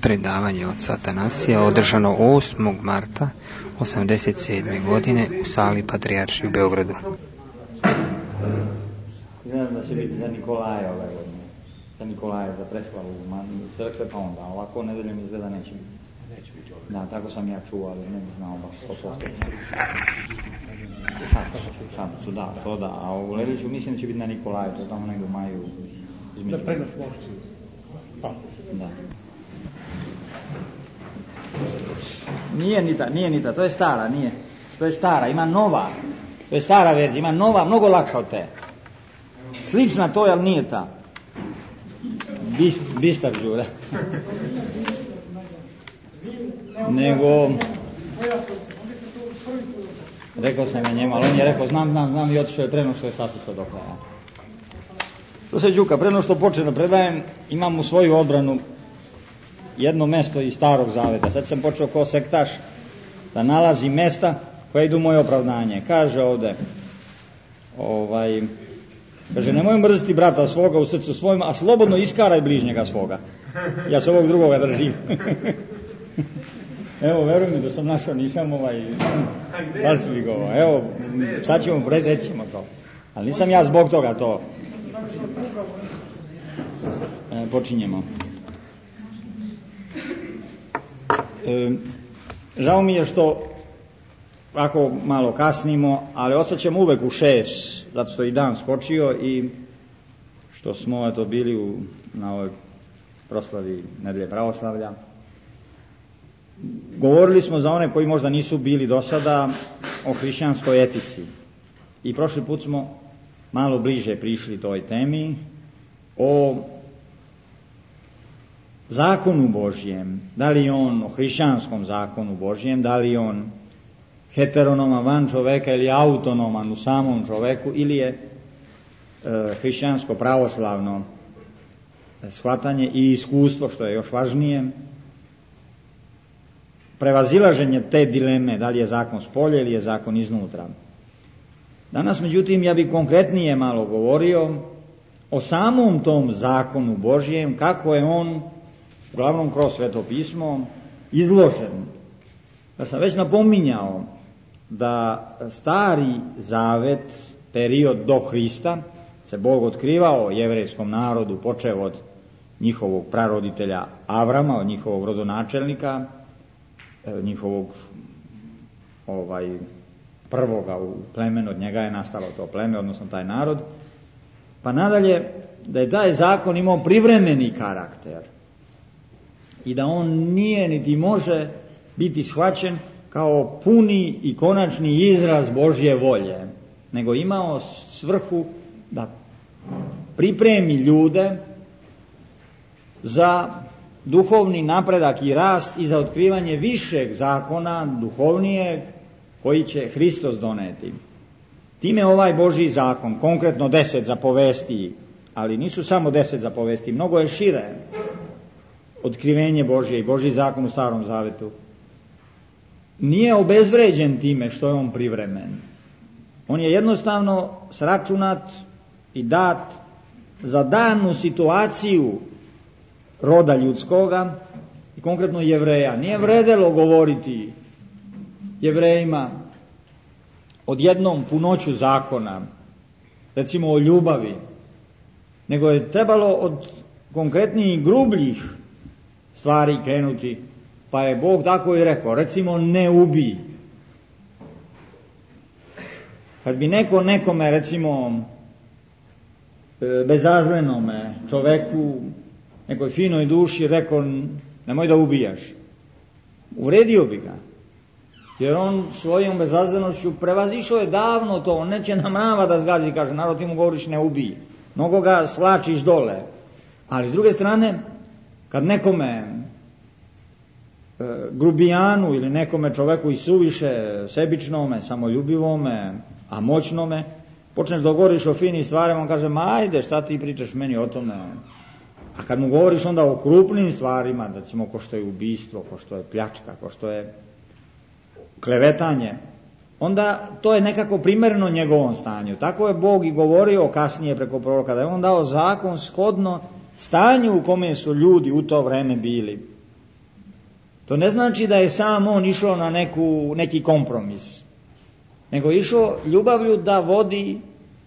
predavanje oca Atanasija održano 8. marta 1987. godine u sali Patrijaršije u Beogradu. Znam da će biti za Nikolaja ove godine. Za Nikolaja, za preslavu crkve, pa onda ovako nedeljom izgleda neće biti. Da, tako sam ja čuo, ali ne znao baš 100%. Šapcu, da, to da. A u Leliću mislim da će biti na Nikolaju, to tamo negdje u maju između. Da prenos možete. Da. Nije ni ta, to je stara, nije. To je stara, ima nova. To je stara verzija, ima nova, mnogo lakša od te. Slična to, ali nije ta. Bistar žura. Nego, rekao sam ja njemu, ali on je rekao, znam i otišao je preno što je saslušao do kraja. To se Đuka, preno što počne da predajem, imam u svoju odbranu jedno mesto iz Starog Zaveta. Sad sam počeo kao sektaš da nalazi mesta koje idu u moje opravdanje. Kaže ovde, kaže, nemoj mrziti brata svoga u srcu svojim, a slobodno iskaraj bližnjega svoga. Ja se ovog drugoga držim. Evo, veruj mi da sam našao, nisam falsifikovao. Evo, sad ćemo reći ćemo to. Ali nisam ja zbog toga to. Počinjemo. Žao mi je što ako malo kasnimo, ali osjećamo uvek u 6, zato što i dan skočio i što smo eto bili na ovoj proslavi Nedelje pravoslavlja. Govorili smo za one koji možda nisu bili do sada o hrišćanskoj etici i prošli put smo malo bliže prišli toj temi o zakonu Božjem, da li on o hrišćanskom zakonu Božjem, da li on heteronoman van čoveka ili autonoman u samom čoveku ili je hrišćansko pravoslavno shvatanje i iskustvo, što je još važnije, prevazilaženje te dileme, da li je zakon spolja ili je zakon iznutra. Danas, međutim, ja bih konkretnije malo govorio o samom tom zakonu Božjem, kako je on, uglavnom kroz Sveto pismo, izložen. Ja sam već napominjao da Stari Zavet, period do Hrista, se Bog otkrivao jevrejskom narodu, počev od njihovog praroditelja Avrama, od njihovog rodonačelnika, njihovog prvoga u plemenu, od njega je nastalo to pleme, odnosno taj narod, pa nadalje da je taj zakon imao privremeni karakter i da on nije niti može biti shvaćen kao puni i konačni izraz Božje volje, nego imao svrhu da pripremi ljude za duhovni napredak i rast i za otkrivanje višeg zakona, duhovnijeg, koji će Hristos doneti. Time ovaj Božji zakon, konkretno 10 zapovesti, ali nisu samo 10 zapovesti, mnogo je šire otkrivenje Božje i Božji zakon u Starom Zavetu. Nije obezvređen time što je on privremen. On je jednostavno sračunat i dat za danu situaciju roda ljudskoga i konkretno Jevreja. Nije vredelo govoriti Jevrejima odjednom punoću zakona, recimo o ljubavi, nego je trebalo od konkretnijih grubljih stvari krenuti, pa je Bog tako i rekao, recimo ne ubij. Kad bi neko nekome, recimo bezazlenome čoveku, nekoj finoj duši rekao nemoj da ubijaš, uvredio bi ga, jer on svojom bezazlenošću prevazišao je davno to, on neće na mrava da zgazi, kaže narod, ti mu govoriš ne ubij, mnogo ga slačiš dole. Ali s druge strane, kad nekome grubijanu ili nekome čoveku i suviše sebičnome, samoljubivome, a moćnome, počneš da govoriš o finim stvarima, on kaže, ma ajde, šta ti pričaš meni o tome? A kad mu govoriš onda o krupnim stvarima, recimo ko što je ubistvo, ko što je pljačka, ko što je klevetanje, onda to je nekako primereno njegovom stanju. Tako je Bog i govorio kasnije preko proroka, da je on dao zakon shodno stanju u kome su ljudi u to vreme bili. To ne znači da je sam on išao na neki kompromis, nego išao ljubavlju da vodi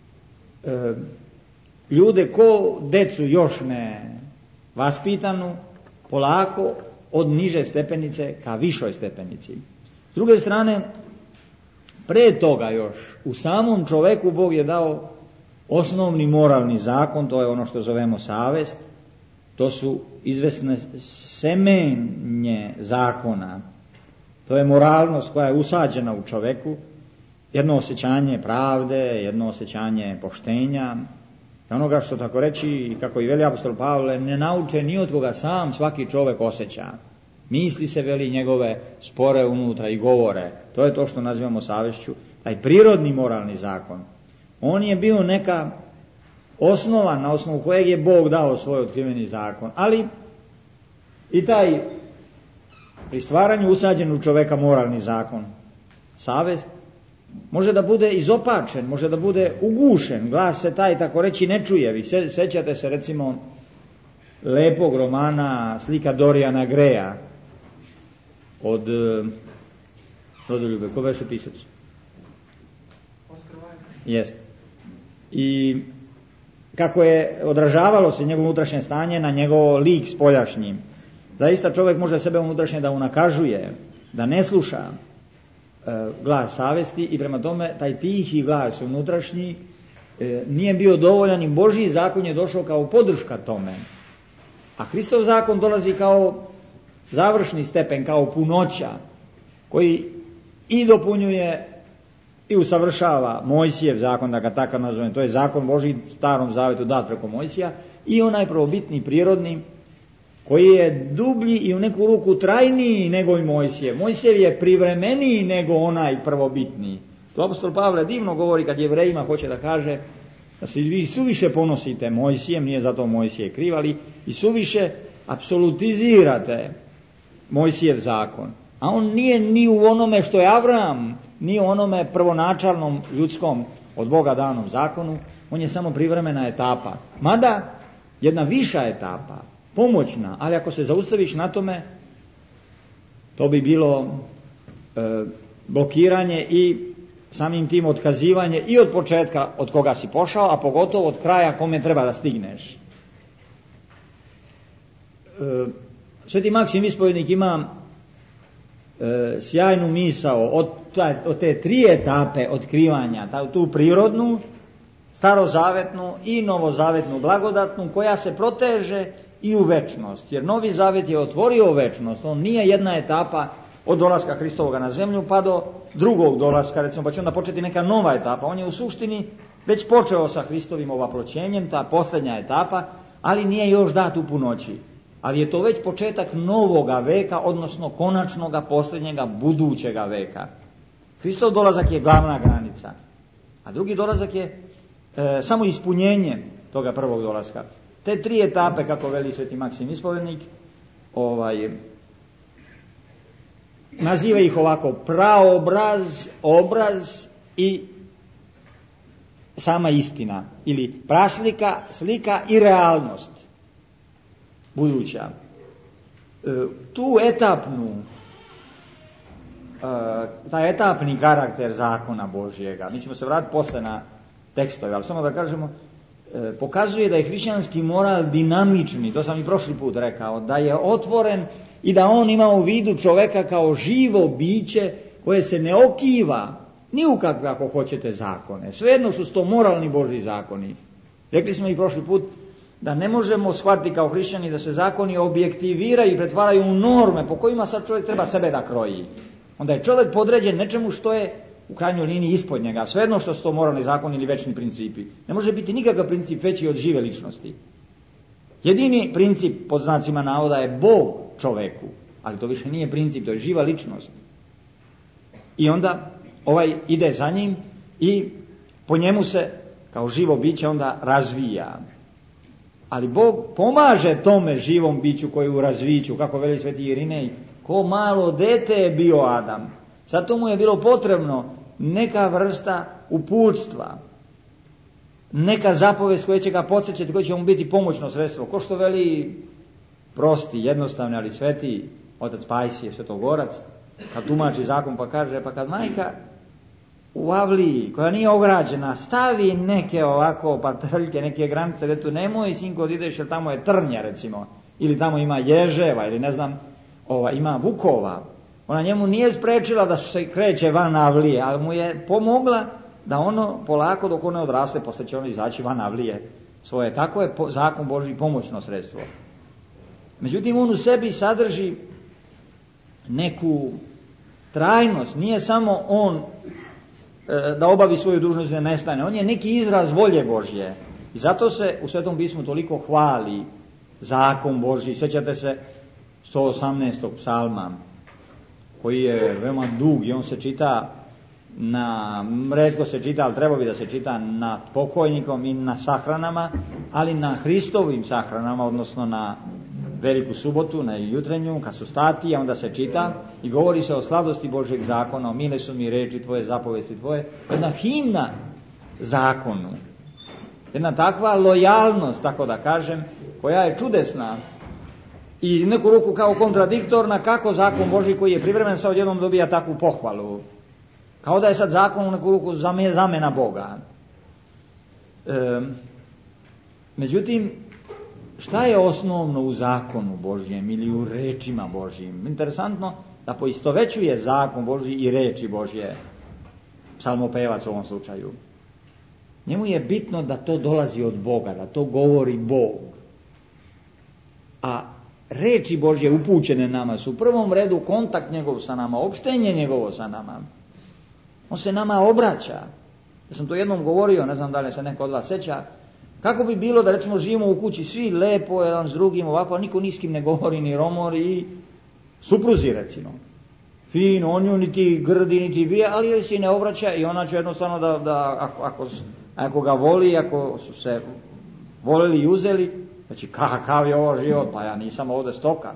ljude ko decu još ne vaspitanu, polako od niže stepenice ka višoj stepenici. S druge strane, pre toga još, u samom čoveku Bog je dao osnovni moralni zakon, to je ono što zovemo savest, to su izvesne semenje zakona, to je moralnost koja je usađena u čoveku, jedno osjećanje pravde, jedno osjećanje poštenja, onoga što tako reći, kako i veli apostol Pavle, ne nauče ni od koga sam svaki čovjek osjeća. Misli se, veli, njegove spore unutra i govore. To je to što nazivamo savješću. Taj prirodni moralni zakon, on je bio neka osnova na osnovu kojeg je Bog dao svoj otkriveni zakon. Ali i taj pri stvaranju usađen u čoveka moralni zakon, savest, može da bude izopačen, može da bude ugušen, glas se taj tako reći ne čuje. Vi sećate se recimo lepog romana Slika Dorijana Greja od Rodoljube, ko beše pisac? Jest. I kako je odražavalo se njegovo unutrašnje stanje na njegov lik spoljašnji. Zaista čovjek može sebe unutrašnje da unakažuje, da ne sluša glas savesti i prema tome taj tihi glas unutrašnji nije bio dovoljan i Božji zakon je došao kao podrška tome. A Hristov zakon dolazi kao završni stepen, kao punoća koji i dopunjuje i usavršava Mojsijev zakon, da ga tako nazovem, to je zakon Božji starom zavetu dat preko Mojsija, i onaj prvobitni, prirodni, koji je dublji i u neku ruku trajniji nego i Mojsijev. Mojsijev je privremeniji nego onaj prvobitni. To apostol Pavle divno govori kad Jevrejima hoće da kaže da se vi suviše ponosite Mojsijem, nije zato Mojsije kriv, ali i suviše apsolutizirate Mojsijev zakon. A on nije ni u onome što je Avram, ni u onome prvonačalnom ljudskom od Boga danom zakonu, on je samo privremena etapa. Mada jedna viša etapa, pomoćna, ali ako se zaustaviš na tome, to bi bilo blokiranje i samim tim otkazivanje i od početka od koga si pošao, a pogotovo od kraja kome treba da stigneš. Sveti Maksim Ispovjednik ima sjajnu misao od te tri etape otkrivanja, tu prirodnu, starozavetnu i novozavetnu blagodatnu, koja se proteže i u večnost, jer Novi Zavet je otvorio večnost, on nije jedna etapa od dolaska Hristovoga na zemlju pa do drugog dolaska, recimo, pa će onda početi neka nova etapa. On je u suštini već počeo sa Hristovim ovaploćenjem, ta posljednja etapa, ali nije još dat u punoći. Ali je to već početak novoga veka, odnosno konačnoga, posljednjega, budućega veka. Hristov dolazak je glavna granica, a drugi dolazak je samo ispunjenje toga prvog dolaska. Te tri etape, kako veli sveti Maksim Ispovjednik, naziva ih ovako: praobraz, obraz i sama istina, ili praslika, slika i realnost buduća. Tu etapnu, taj etapni karakter zakona Božjega, mi ćemo se vratiti posle na tekstove, ali samo da kažemo, pokazuje da je hrišćanski moral dinamični, to sam i prošli put rekao, da je otvoren i da on ima u vidu čoveka kao živo biće koje se ne okiva ni u kakve, ako hoćete, zakone. Svejedno što su to moralni Božji zakoni. Rekli smo i prošli put da ne možemo shvatiti kao hrišćani da se zakoni objektiviraju i pretvaraju u norme po kojima sad čovjek treba sebe da kroji. Onda je čovjek podređen nečemu što je u krajnjoj liniji ispod njega, svejedno što su to moralni zakoni ili večni principi. Ne može biti nikakav princip veći od žive ličnosti. Jedini princip, pod znacima navoda, je Bog čoveku, ali to više nije princip, to je živa ličnost. I onda ovaj ide za njim i po njemu se kao živo biće onda razvija. Ali Bog pomaže tome živom biću koji u razviću, kako veli sveti Irinej, ko malo dete je bio Adam. Zato mu je bilo potrebno neka vrsta uputstva, neka zapovest koja će ga podsjećati, koja će mu biti pomoćno sredstvo. Ko što veli prosti, jednostavni, ali sveti otac Pajsije, Svetogorac, kad tumači zakon pa kaže, pa kad majka u avliji, koja nije ograđena, stavi neke ovako patrljke, neke granice, gdje tu nemoj sinko da ideš jer tamo je trnja recimo, ili tamo ima ježeva, ili ne znam, ima vukova. Ona njemu nije sprečila da se kreće van avlije, ali mu je pomogla da ono polako dok one odrasle, posle će ono izaći van avlije svoje. Tako je zakon Božji pomoćno sredstvo. Međutim, on u sebi sadrži neku trajnost, nije samo on da obavi svoju dužnost i da nestane, on je neki izraz volje Božje. I zato se u Svetom pismu toliko hvali zakon Božji. Sjećate se 118. psalma, koji je veoma dug i on se čita retko se čita, ali trebao bi da se čita nad pokojnikom i na sahranama, ali na Hristovim sahranama, odnosno na Veliku subotu, na jutrenju, kad su stati, a onda se čita i govori se o sladosti Božjeg zakona, o mile su mi reči tvoje, zapovesti tvoje, jedna himna zakonu, jedna takva lojalnost, tako da kažem, koja je čudesna i neku ruku kao kontradiktorna, kako zakon Božji koji je privremen sa odjednom dobija takvu pohvalu. Kao da je sad zakon u neku ruku zamena Boga. Međutim, šta je osnovno u zakonu Božjem ili u rečima Božjim? Interesantno da poistovećuje zakon Božji i reči Božje, psalmopevac u ovom slučaju. Njemu je bitno da to dolazi od Boga, da to govori Bog. A reči Božje upućene nama su u prvom redu kontakt njegov sa nama, opštenje njegovo sa nama. On se nama obraća. Ja sam to jednom govorio, ne znam da li se neko od vas seća, kako bi bilo da recimo živimo u kući svi lepo jedan s drugim ovako, a niko ni s kim ne govori, ni romori, i supruzi recimo. Fino, on nju niti grdi, niti bije, ali joj se ne obraća i ona će jednostavno da ako ga voli, ako su se voleli i uzeli, znači kakav je ovo život, pa ja nisam ovdje stoka.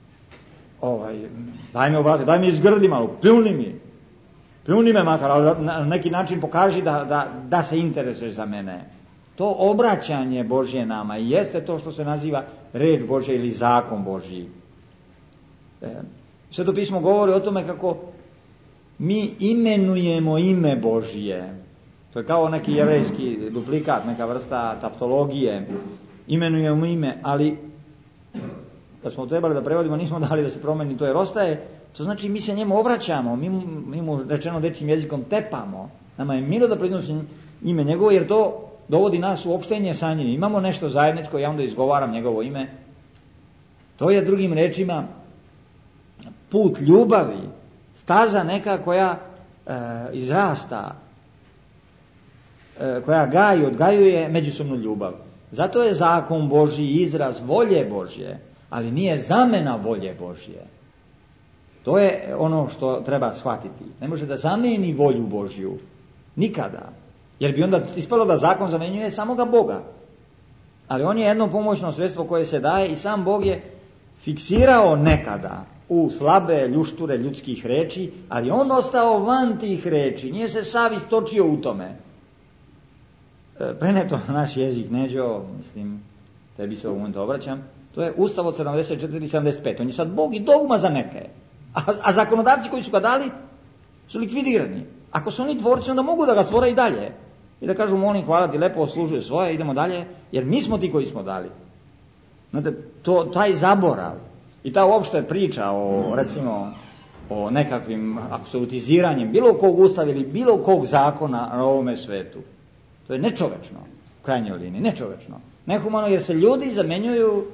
Daj mi obrati, daj mi izgrdi malo, pljuni me makar, ali na neki način pokaži da se interesuješ za mene. To obraćanje Božje nama i jeste to što se naziva reč Božja ili zakon Božji. Sveto pismo govori o tome kako mi imenujemo ime Božje. To je kao neki jevrejski duplikat, neka vrsta taftologije. Imenujemo ime, ali kad smo trebali da prevodimo nismo dali da se promeni, to jer ostaje. To znači mi se njemu obraćamo, mi mu rečeno dečjim jezikom tepamo. Nama je milo da proiznosimo ime njegovo jer to dovodi nas u opštenje sa njim. Imamo nešto zajedničko, ja onda izgovaram njegovo ime. To je drugim rečima put ljubavi, staza neka koja izrasta, koja gaji, odgajuje međusobnu ljubav. Zato je zakon Božji izraz volje Božje, ali nije zamena volje Božje. To je ono što treba shvatiti. Ne može da zameni volju Božju. Nikada. Jer bi onda ispalo da zakon zamenjuje samoga Boga. Ali on je jedno pomoćno sredstvo koje se daje i sam Bog je fiksirao nekada u slabe ljušture ljudskih reči, ali on ostao van tih reči. Nije se sav istočio u tome. Preneto na naš jezik, Neđo, mislim, tebi se u momentu obraćam, to je Ustav od 74 i 75. On je sad Bog i dogma za neke. A zakonodavci koji su ga dali su likvidirani. Ako su oni tvorci, onda mogu da ga stvore i dalje. I da kažu, molim, hvala ti, lepo oslužuje svoje, idemo dalje, jer mi smo ti koji smo dali. Znate, taj zaborav i ta uopšte priča o nekakvim apsolutiziranjem bilo kog ustava ili bilo kog zakona na ovome svetu, to je nečovečno, u krajnjoj liniji, nečovečno. Nehumano jer se ljudi zamenjuju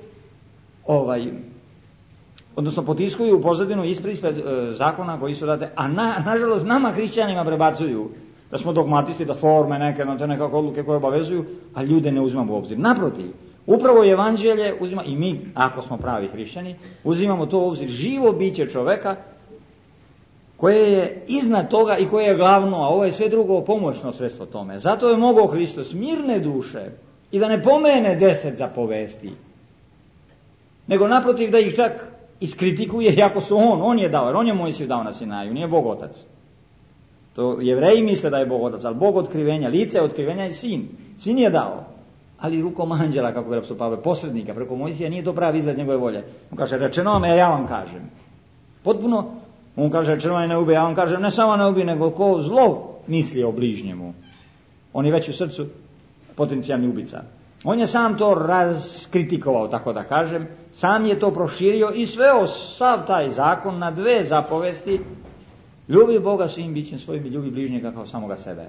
odnosno potiskuju u pozadinu ispred zakona koji su date, a nažalost nama hrišćanima prebacuju da smo dogmatisti, da forme neke, na te nekakve odluke koje obavezuju, a ljude ne uzimamo u obzir. Naprotiv, upravo evanđelje uzima, i mi, ako smo pravi hrišćani, uzimamo to u obzir, živo biće čoveka koje je iznad toga i koje je glavno, a ovo je sve drugo pomoćno sredstvo tome. Zato je mogao Hristos mirne duše i da ne pomene 10 zapovesti, nego naprotiv da ih čak iskritikuje, iako su on je dao, jer on je Mojsiju dao na Sinaju, nije Bog Otac. To Jevreji misle da je Bog Otac, ali Bog otkrivenja, lice otkrivenja je Sin. Sin je dao, ali rukom anđela, kako gleda apostol Pavle, posrednika, preko Mojsija, nije to pravi izraz njegove volje. On kaže, rečeno vam, ja vam kažem. Potpuno, on kaže červani ne ubije, a on kaže ne samo ne ubije, nego ko zlo misli o bližnjemu. On je već u srcu potencijalni ubica. On je sam to raskritikovao, tako da kažem, sam je to proširio i sveo sav taj zakon na 2 zapovesti: ljubi Boga svim bićem svojim i ljubi bližnjega kao samoga sebe.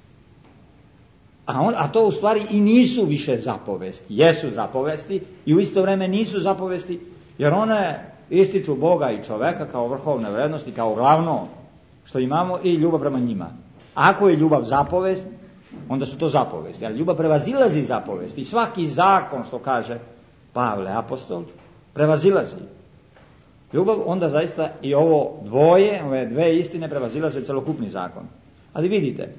A to u stvari i nisu više zapovesti, jesu zapovesti i u isto vrijeme nisu zapovesti, jer one ističu Boga i čoveka kao vrhovne vrednosti, kao glavno što imamo i ljubav prema njima. Ako je ljubav zapovest, onda su to zapovesti, ali ljubav prevazilazi zapovesti. Svaki zakon, što kaže Pavle apostol, prevazilazi. Ljubav onda zaista i ove 2 istine prevazilaze celokupni zakon. Ali vidite,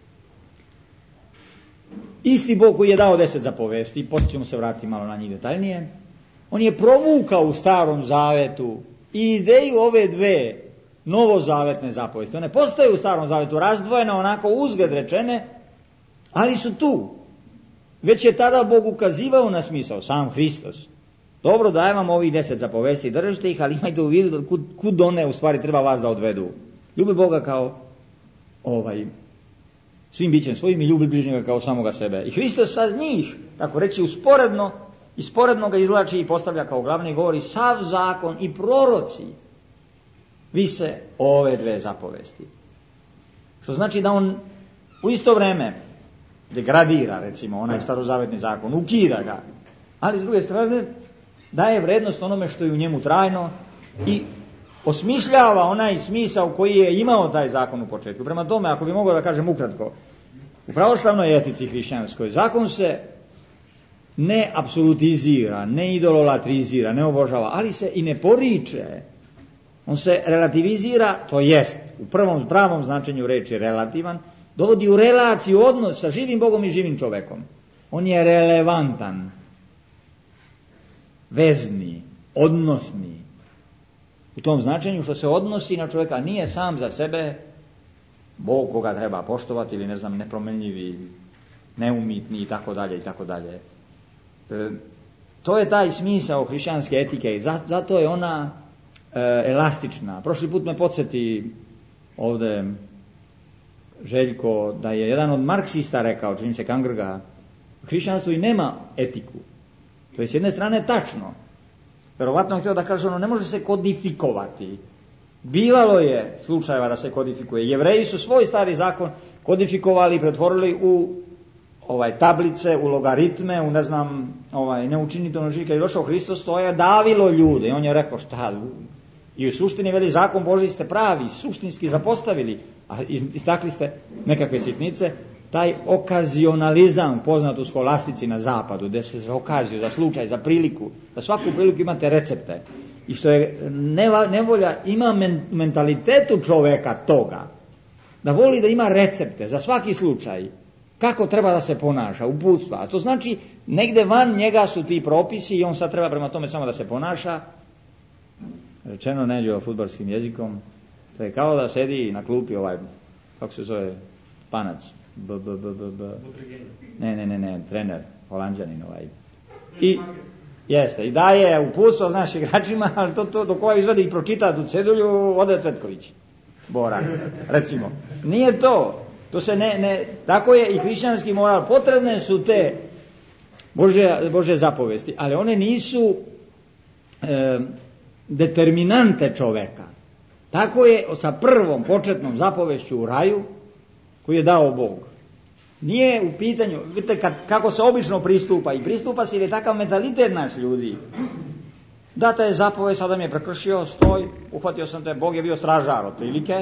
isti Bog koji je dao 10 zapovesti, poslije ćemo se vratiti malo na njih detaljnije, on je provukao u Starom zavetu i ideju ove 2 novozavetne zapovesti. One postoje u Starom zavetu, razdvojene, onako uzgled rečene, ali su tu. Već je tada Bog ukazivao na smisao, sam Hristos. Dobro, dajem vam ovih 10 zapovesti, držite ih, ali imajte u vidu kud one u stvari treba vas da odvedu. Ljubi Boga kao svim bićem svojim i ljubi bližnjega kao samoga sebe. I Hristos sad njih, tako reći, sporedno ga izvlači i postavlja kao glavni, govori sav zakon i proroci vise ove 2 zapovesti. Što znači da on u isto vrijeme degradira, recimo, onaj starozavetni zakon, ukida ga, ali s druge strane daje vrednost onome što je u njemu trajno i osmišljava onaj smisao koji je imao taj zakon u početku. Prema tome, ako bi mogao da kažem ukratko, u pravoslavnoj etici hrišćanskoj zakon se ne apsolutizira, ne idolatrizira, ne obožava, ali se i ne poriče. On se relativizira, to jest u prvom pravom značenju reči relativan, dovodi u relaciju odnos sa živim Bogom i živim čovekom. On je relevantan, vezni, odnosni. U tom značenju što se odnosi na čovjeka, nije sam za sebe Bog koga treba poštovati ili nepromjenjivi, neumitni i tako dalje i tako dalje. To je taj smisao hrišćanske etike i zato je ona elastična. Prošli put me podsjeti ovdje Željko da je jedan od marksista rekao, čini se Kangrga, hrišćanstvo i nema etiku. To je s jedne strane tačno. Verovatno je htio da kaže, ono ne može se kodifikovati. Bivalo je slučajeva da se kodifikuje. Jevreji su svoj stari zakon kodifikovali i pretvorili u tablice, u logaritme, u ne učiniti ono kad je došao Hristos, to je davilo ljude. I on je rekao šta, i u suštini veli zakon Božji ste pravi, suštinski zapostavili, a istakli ste nekakve sitnice. Taj okazionalizam poznat u skolastici na zapadu, gdje se za okaziju, za slučaj, za priliku, za svaku priliku imate recepte. I što je nevolja, ima mentalitetu čoveka toga, da voli da ima recepte za svaki slučaj, kako treba da se ponaša, uputstva. A to znači, negde van njega su ti propisi i on sad treba prema tome samo da se ponaša. Rečeno neđe fudbalskim jezikom, to je kao da sedi na klupi kako se zove, Panac. Ne, trener, Holanđanin I jeste, i daje uputstvo, znaš, igračima, ali to dok ovaj izvedi i pročita tu cedulju, ode Cvetković, Boran, recimo. Nije to se ne, tako je i hrišćanski moral, potrebne su te Božje zapovesti, ali one nisu determinante čoveka. Tako je sa prvom početnom zapovešću u raju, koju je dao Bog. Nije u pitanju, vidite kako se obično pristupa, i pristupa se jer je takav mentalitet naš ljudi. Data je zapovest, sada mi je prekršio, stoj, uhvatio sam te, Bog je bio stražar otprilike,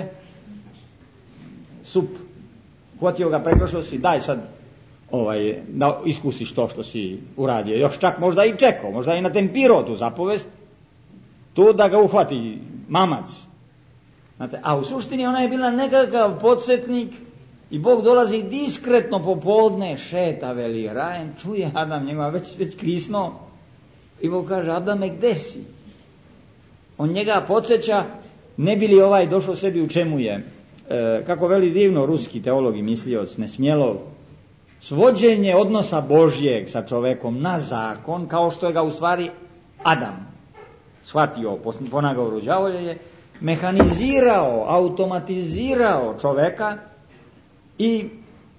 sup, uhvatio ga, prekršio si, daj sad da iskusiš to što si uradio. Još čak možda i čekao, možda i natempirao tu zapovest, tu da ga uhvati mamac. Znate, a u suštini ona je bila nekakav podsjetnik i Bog dolazi diskretno popodne, šeta, veli rajem, čuje Adam njega već krisno i Bog kaže, Adame, gde si? On njega podsjeća, ne bi li došao sebi u čemu je, kako veli divno ruski teolog i mislioc, Nesmjelov, svođenje odnosa Božjeg sa čovekom na zakon, kao što je ga u stvari Adam shvatio po nagovoru đavolje, je mehanizirao, automatizirao čoveka i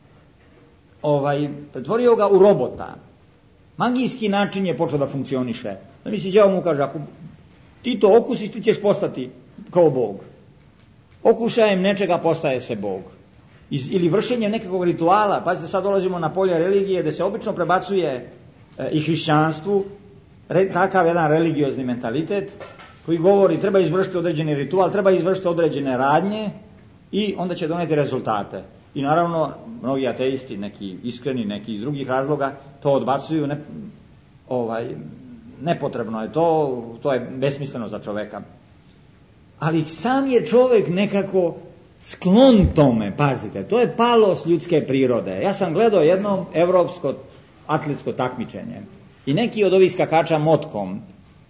pretvorio ga u robota. Magijski način je počeo da funkcioniše. Da misli, đavo mu kaže, ako ti to okusiš, ti ćeš postati kao Bog. Okušajem nečega postaje se Bog. Ili vršenjem nekakvog rituala. Pazite, sad dolazimo na polje religije, gde se obično prebacuje i hrišćanstvu takav jedan religiozni mentalitet koji govori treba izvršiti određeni ritual, treba izvršiti određene radnje i onda će doneti rezultate. I naravno, mnogi ateisti, neki iskreni, neki iz drugih razloga, to odbacuju, nepotrebno je to je besmisleno za čoveka. Ali sam je čovek nekako sklon tome, pazite, to je palost ljudske prirode. Ja sam gledao jedno evropsko atletsko takmičenje i neki od ovih skakača motkom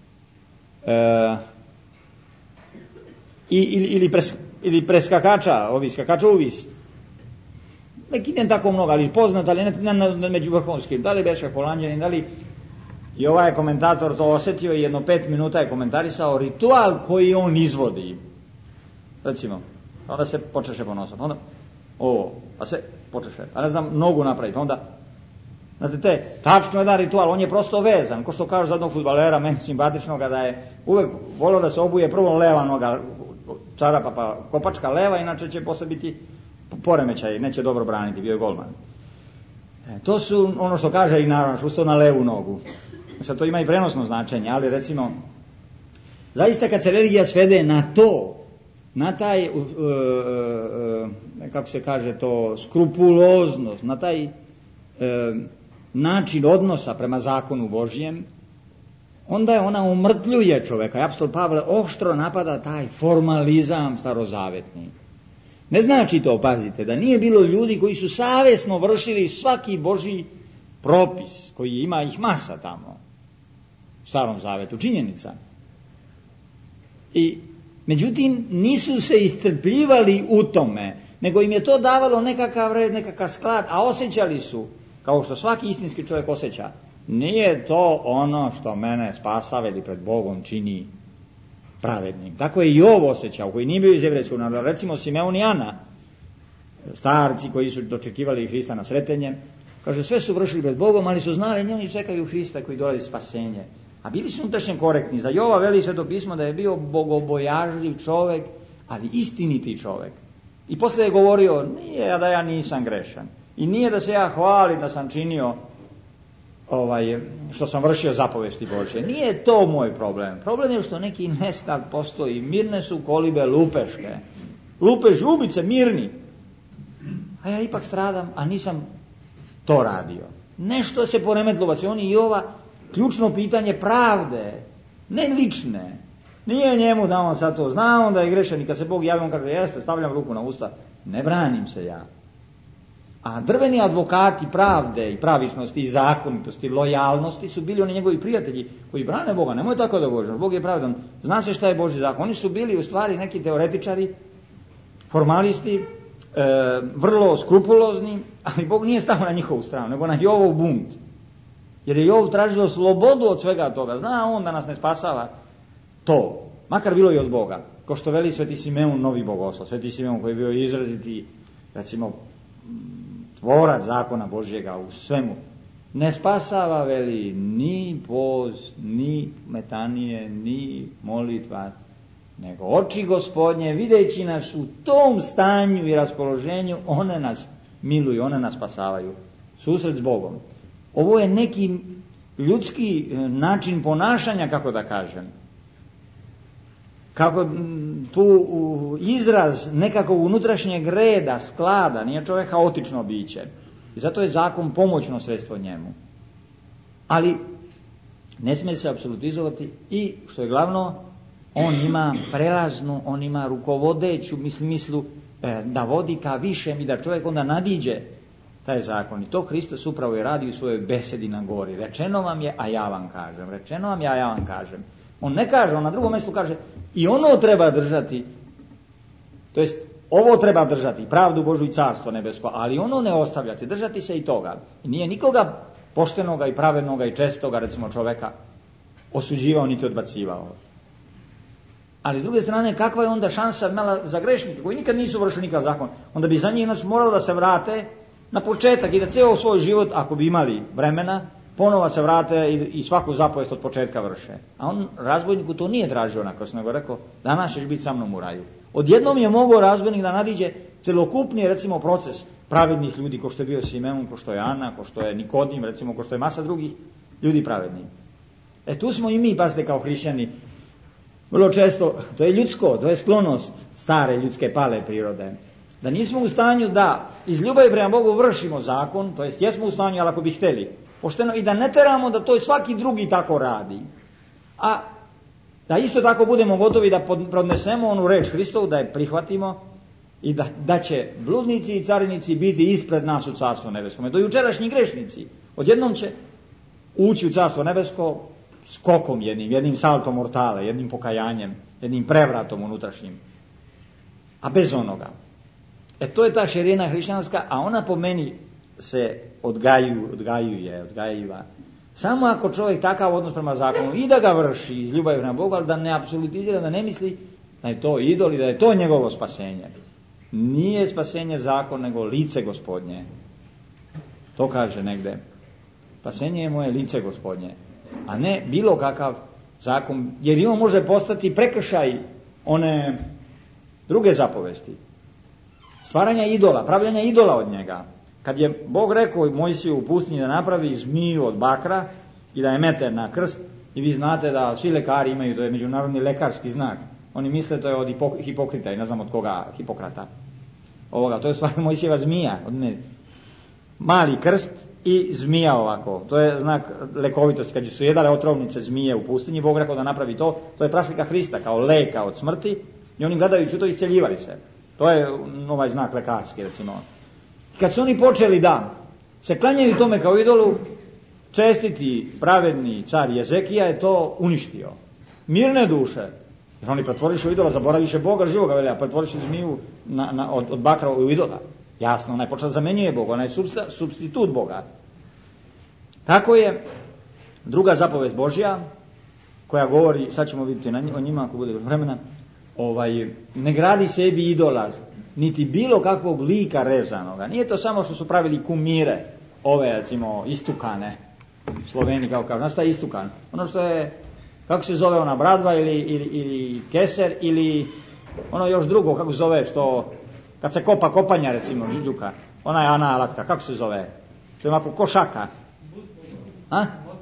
ili preskakača, ovi skakača uvis, neki ne tako mnogo, ali poznat, ali ne među vrhunskim, da li beše Holanđanin, da li i ovaj komentator to osjetio i jedno 5 minuta je komentarisao ritual koji on izvodi. Recimo, onda se počeše po nosom, onda pa se počeše, a ne znam, nogu napraviti, onda, znate tačno jedan ritual, on je prosto vezan, ko što kažu za jednog fudbalera, meni simpatičnoga, da je uvek volio da se obuje prvo leva noga, čarapa pa kopačka leva, inače će posle biti poremećaj, neće dobro braniti, bio je golman. To su ono što kaže i naravno, što na levu nogu. Sad to ima i prenosno značenje, ali recimo, zaista kad se religija svede na to, na taj, kako se kaže to, skrupuloznost, na taj način odnosa prema zakonu Božjem, onda je ona umrtljuje čoveka. Apostol Pavle oštro napada taj formalizam starozavetni. Ne znači to, pazite, da nije bilo ljudi koji su savjesno vršili svaki Božji propis, koji ima ih masa tamo, u Starom Zavetu, činjenica. I međutim, nisu se iscrpljivali u tome, nego im je to davalo nekakav red, nekakav sklad, a osjećali su, kao što svaki istinski čovjek osjeća, nije to ono što mene spasava ili pred Bogom čini pravednim. Tako je i ovo osjećao, koji nije bio iz jevrejskog naroda. Recimo Simeon i Ana, starci koji su dočekivali Hrista na sretenje, kaže, sve su vršili pred Bogom, ali su znali, oni čekaju Hrista koji dolazi spasenje. A bili su unutrašnje korektni. Za Jova veli Sveto pismo da je bio bogobojažljiv čovjek, ali istiniti čovjek. I posle je govorio, nije da ja nisam grešan. I nije da se ja hvalim da sam činio što sam vršio zapovesti Božje. Nije to moj problem. Problem je što neki nesklad postoji. Mirne su kolibe lupeške. Lupež, ubice, mirni. A ja ipak stradam, a nisam to radio. Nešto se poremetilo, on i Jova, ključno pitanje pravde, ne lične. Nije njemu da on sad to zna, onda je grešan i kad se Bog javi, on kaže, jeste, stavljam ruku na usta, ne branim se ja. A drveni advokati pravde i pravičnosti i zakonitosti i lojalnosti su bili oni njegovi prijatelji koji brane Boga. Nemoj tako da govoriš, Bog je pravedan. Zna se šta je Božji zakon. Oni su bili u stvari neki teoretičari, formalisti, vrlo skrupulozni, ali Bog nije stao na njihovu stranu, nego na Jovov bunt. Jer je Jov tražio slobodu od svega toga. Zna on da nas ne spasava to, makar bilo i od Boga. Ko što veli Sveti Simeon, novi bogoslov. Sveti Simeon koji je bio izraziti, recimo, tvorac zakona Božjega u svemu. Ne spasava, veli, ni post, ni metanije, ni molitva, nego oči Gospodnje, videći nas u tom stanju i raspoloženju, one nas miluju, one nas spasavaju. Susret s Bogom. Ovo je neki ljudski način ponašanja, kako da kažem. Kako tu izraz nekakvog unutrašnjeg reda, sklada, nije čovjek haotično biće. I zato je zakon pomoćno sredstvo njemu. Ali ne smije se apsolutizovati i, što je glavno, on ima prelaznu, on ima rukovodeću mislu da vodi ka višem i da čovjek onda nadiđe taj zakon. I to Hristos upravo je radi u svojoj besedi na gori. Rečeno vam je, a ja vam kažem. Rečeno vam je, a ja vam kažem. On ne kaže, on na drugom mjestu kaže i ono treba držati, to jest ovo treba držati, pravdu Božju i carstvo nebesko, ali ono ne ostavljati, držati se i toga. I nije nikoga poštenoga i pravednoga i čestoga, recimo čoveka, osuđivao niti odbacivao. Ali s druge strane, kakva je onda šansa mala za grešnike koji nikad nisu vršili nikakav zakon? Onda bi za njih moralo da se vrate na početak i da cijel svoj život, ako bi imali vremena, ponovo se vrate i svaku zapovest od početka vrše. A on, razbojniku, to nije tražio onako, nego rekao, danas ćeš biti sa mnom u raju. Odjednom je mogao razbojnik da nadiđe celokupni, recimo, proces pravednih ljudi, ko što je bio Simeon, ko što je Ana, ko što je Nikodim, recimo, ko što je masa drugih ljudi pravedni. Tu smo i mi, pazite, kao hrišćani, vrlo često, to je ljudsko, to je sklonost stare ljudske pale prirode, da nismo u stanju da iz ljubavi prema Bogu vršimo zakon, to jest jesmo u stanju, ali ako bi htjeli, pošteno, i da ne teramo da to i svaki drugi tako radi, a da isto tako budemo gotovi da podnesemo onu reč Hristovu, da je prihvatimo i da će bludnici i carinici biti ispred nas u Carstvo nebesko. Do jučerašnji grešnici odjednom će ući u Carstvo nebesko skokom jednim saltom mortale, jednim pokajanjem, jednim prevratom unutrašnjim, bez onoga. To je ta širina hrišćanska, a ona po meni se odgajiva. Samo ako čovjek takav odnos prema zakonu i da ga vrši iz ljubavi prema Bogu, ali da ne apsolutizira, da ne misli da je to idol i da je to njegovo spasenje. Nije spasenje zakon, nego lice Gospodnje. To kaže negde. Spasenje je moje lice Gospodnje, a ne bilo kakav zakon, jer i on može postati prekršaj one druge zapovesti. Stvaranja idola, pravljanja idola od njega. Kad je Bog rekao Mojsiju u pustinji da napravi zmiju od bakra i da je mete na krst, i vi znate da svi lekari imaju, to je međunarodni lekarski znak. Oni misle to je od Hipokrita i ne znam od koga, Hipokrata. To je stvar Mojsijeva zmija. Mali krst i zmija ovako. To je znak lekovitosti. Kad su jedale otrovnice zmije u pustinji, Bog rekao da napravi to. To je praslika Hrista kao leka od smrti i oni gledajući to isceljivali se. To je ovaj znak lekarski, recimo. Kad su oni počeli da se klanjaju tome kao idolu, čestiti pravedni car Jezekija je to uništio. Mirne duše, jer oni pretvoriše u idola, zaboraviše Boga živoga, velja, pretvoriše zmiju od bakra u idola. Jasno, ona je počela zamenjuje Boga, ona je supstitut Boga. Tako je druga zapovest Božja, koja govori, sad ćemo vidjeti o njima ako bude vremena, ne gradi sebi idola, niti bilo kakvog lika rezanoga. Nije to samo što su pravili kumire, ove, recimo, istukane, Sloveni kao kažu. Znaš šta je istukan? Ono što je, kako se zove ona, bradva ili keser, ili ono još drugo, kako se zove, što, kad se kopa kopanja, recimo, džuđuka, ona je ana alatka, kako se zove? Što je ovako košaka. A?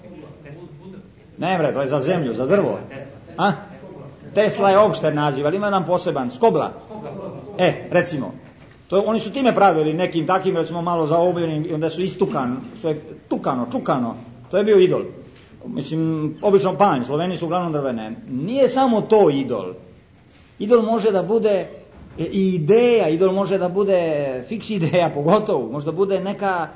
Ne bre, to je za zemlju, za drvo. A? Tesla je opšter naziv, ali ima nam poseban, skobla. Recimo, oni su time pravili nekim takim, recimo malo zaobljenim, i onda su istukan, što je čukano, to je bio idol. Mislim, obično panj, Sloveni su uglavnom drvene. Nije samo to idol. Idol može da bude i ideja, idol može da bude fiks ideja pogotovo, možda bude neka,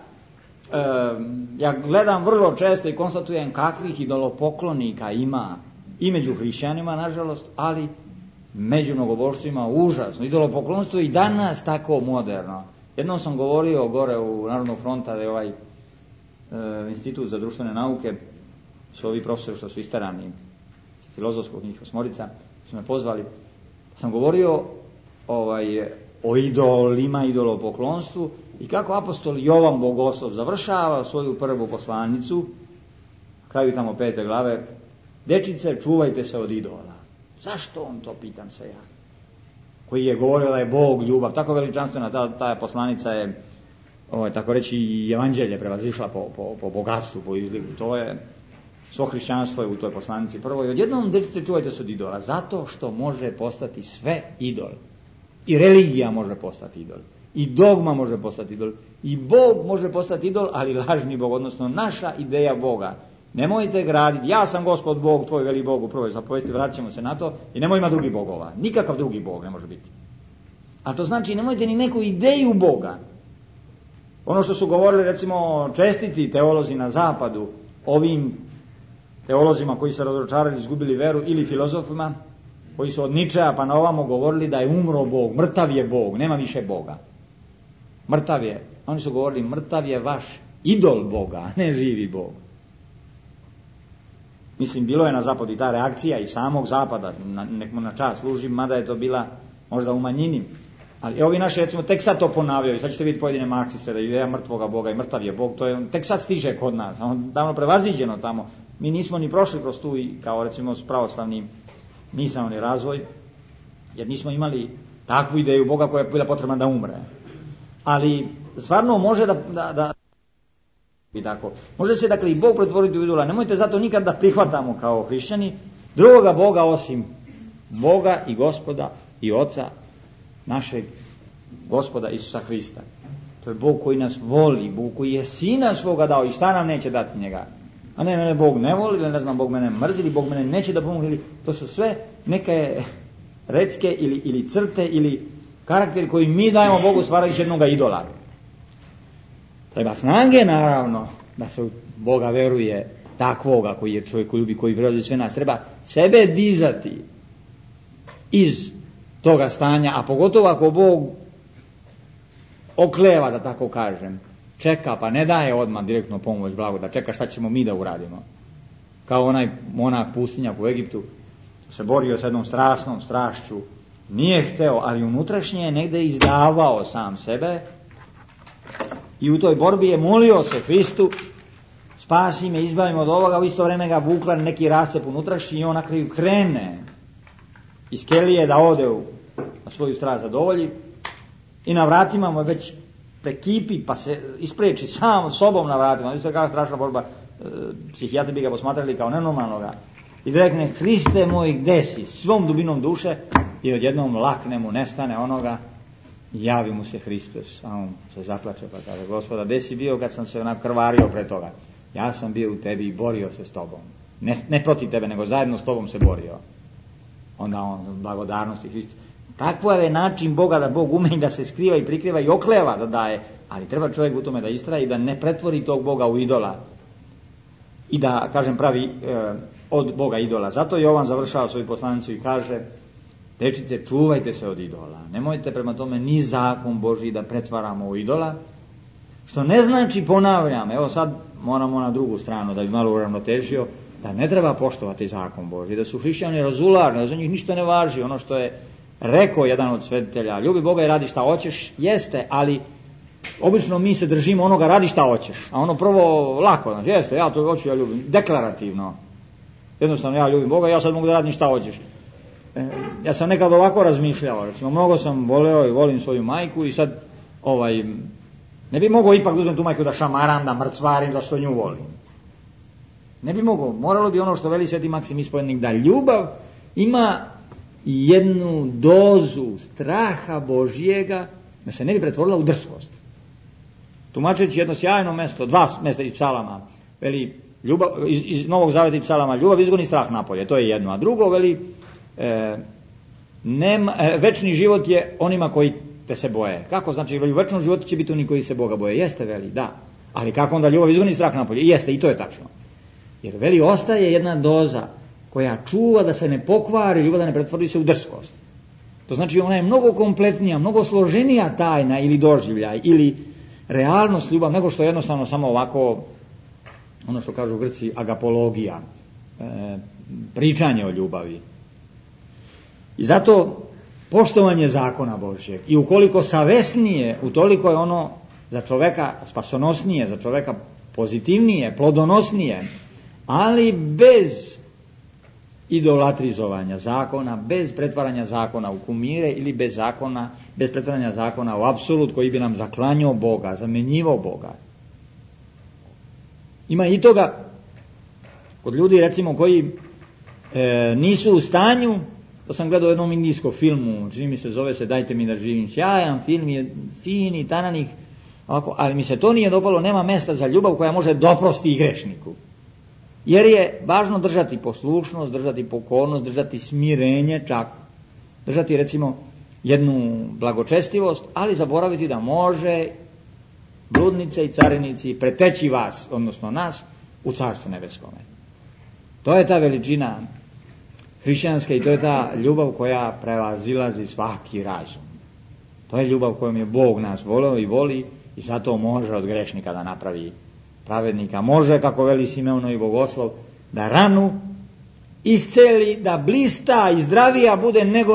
ja gledam vrlo često i konstatujem kakvih idolopoklonika ima i među hrišćanima, nažalost, ali među mnogoboštvima užasno. Idolopoklonstvo i danas tako moderno. Jednom sam govorio gore u Narodnog fronta da je ovaj institut za društvene nauke, su ovi profesori što su istarani s filozofskog njih 8, su me pozvali, sam govorio o idolima, idolopoklonstvu i kako apostol Jovan Bogoslov završava svoju prvu poslanicu, kraju tamo 5. glave, dečice, čuvajte se od idola. Zašto on to, pitam se ja? Koji je govorio da je Bog ljubav, tako veličanstvena ta poslanica je, tako reći, i evanđelje prevazišla po bogatstvu, po izliku. To je, svo hrišćanstvo je u toj poslanici prvo. I odjednom, dečice, čuvajte se od idola, zato što može postati sve idol. I religija može postati idol. I dogma može postati idol. I Bog može postati idol, ali lažni Bog, odnosno naša ideja Boga. Nemojte graditi, ja sam Gospod Bog, tvoj veli Bog u prvoj zapovesti, vratit ćemo se na to, i nemoj ima drugih bogova. Nikakav drugi Bog ne može biti. A to znači nemojte ni neku ideju Boga. Ono što su govorili, recimo, čestiti teolozi na zapadu, ovim teolozima koji se razočarali, izgubili veru, ili filozofima koji su od Ničea pa na ovamo govorili da je umro Bog, mrtav je Bog, nema više Boga. Mrtav je. Oni su govorili, mrtav je vaš idol Boga, ne živi Bog. Mislim, bilo je na zapadu i ta reakcija i samog zapada, nek mu na čast služi, mada je to bila možda u manjini. Ali ovi naši, recimo, tek sad to ponavljaju. Sad ćete vidjeti pojedine marksiste da je ideja mrtvoga Boga i mrtav je Bog, to je tek sad stiže kod nas, davno prevaziđeno tamo. Mi nismo ni prošli kroz tu, kao recimo s pravoslavnim misaoni razvoj, jer nismo imali takvu ideju Boga koja je bila potrebna da umre. Ali stvarno može da i tako. Može se dakle i Bog pretvoriti u idola. Nemojte zato nikad da prihvatamo kao hrišćani drugoga Boga osim Boga i Gospoda i Oca našeg Gospoda Isusa Hrista. To je Bog koji nas voli, Bog koji je Sina svoga dao i šta nam neće dati njega. A ne, mene Bog ne voli, ili ne znam, Bog mene mrzi, ili Bog mene neće da pomogne, to su sve neke recke ili crte ili karakteri koji mi dajemo Bogu stvarajući jednoga idola. Treba snage, naravno, da se u Boga veruje takvoga koji je čovjek koji ljubi, koji prevazi sve nas. Treba sebe dizati iz toga stanja, a pogotovo ako Bog okleva, da tako kažem, čeka, pa ne daje odmah direktno pomoć, blago, da čeka šta ćemo mi da uradimo. Kao onaj monah pustinjak u Egiptu, se borio s jednom strašnom strašću, nije hteo, ali unutrašnje je negde izdavao sam sebe i u toj borbi je molio se Hristu, spasi me, izbavi me od ovoga, u isto vreme ga vukla neki rascep unutrašnji i on na kraju krene iz kelije da ode na svoju strast zadovolji i na vratima mu već prekipi pa se ispreči sam sobom na vratima. Isto je kao strašna borba, psihijatri bi ga posmatrali kao nenormalnoga i da rekne: Hriste moj, gde si? Svom dubinom duše i odjednom lakne mu, nestane onoga i javi mu se Hristos, a on se zaplače pa kaže: Gospoda, gde si bio kad sam se onako krvario pre toga? Ja sam bio u tebi i borio se s tobom, ne protiv tebe, nego zajedno s tobom se borio. Onda on blagodarnosti Hristu. Takvo je način Boga, da Bog ume da se skriva i prikriva i okleva da daje, ali treba čovjek u tome da istraje i da ne pretvori tog Boga u idola i da, kažem, pravi od Boga idola. Zato Jovan završava svoju poslanicu i kaže: dečice, čuvajte se od idola, nemojte prema tome ni zakon Božji da pretvaramo u idola, što ne znači, ponavljam, evo sad moramo na drugu stranu da bi malo uravnotežio, da ne treba poštovati zakon Božji, da su hrišćani razularni, da za njih ništa ne važi. Ono što je rekao jedan od svetitelja: ljubi Boga i radi šta hoćeš, jeste, ali obično mi se držimo onoga radi šta hoćeš, a ono prvo lako, znači, jeste, ja to hoću, ja ljubim, deklarativno, jednostavno ja ljubim Boga, ja sad mogu da radim šta hoćeš. Ja sam nekad ovako razmišljao, recimo, mnogo sam voleo i volim svoju majku i sad ne bi mogao ipak da uzmem tu majku da šamaram, da mrcvarim, zašto nju volim. Ne bi mogao, moralo bi ono što veli Sveti Maksim Ispovjednik, da ljubav ima jednu dozu straha Božjega, da se ne bi pretvorila u drskost. Tumačeći jedno sjajno mesto, dva mesta iz psalama, veli, ljubav, iz Novog Zaveta i psalama: ljubav izgoni strah napolje, to je jedno. A drugo, veli, večni život je onima koji te se boje. Kako znači, veli, u večnom životu će biti oni koji se Boga boje? Jeste, veli, da. Ali kako onda ljubav izgoni strah napolje? Jeste, i to je tačno. Jer, veli, ostaje jedna doza koja čuva da se ne pokvari ljubav, da ne pretvori se u drskost. To znači, ona je mnogo kompletnija, mnogo složenija tajna ili doživljaj ili realnost ljubav, nego što je jednostavno samo ovako, ono što kažu Grci, agapologija, pričanje o ljubavi. I zato poštovanje zakona Božjeg, i ukoliko savesnije, utoliko je ono za čoveka spasonosnije, za čoveka pozitivnije, plodonosnije, ali bez idolatrizovanja zakona, bez pretvaranja zakona u kumire ili bez pretvaranja zakona u apsolut koji bi nam zaklanjao Boga, zamenjivao Boga. Ima i toga kod ljudi, recimo, koji nisu u stanju. To sam gledao u jednom indijskom filmu, čini mi se, zove se Dajte mi da živim. Sjajan film je, fini, tananih, ovako, ali mi se to nije dopalo. Nema mesta za ljubav koja može doprosti i grešniku. Jer je važno držati poslušnost, držati pokornost, držati smirenje čak, držati, recimo, jednu blagočestivost, ali zaboraviti da može bludnice i carinici preteći vas, odnosno nas, u Carstvu nebeskome. To je ta veličina hrišćanska i to je ta ljubav koja prevazilazi svaki razum. To je ljubav kojom je Bog nas voleo i voli i zato može od grešnika da napravi pravednika. Može, kako veli Simeonovi bogoslov, da ranu isceli, da blista i zdravija bude nego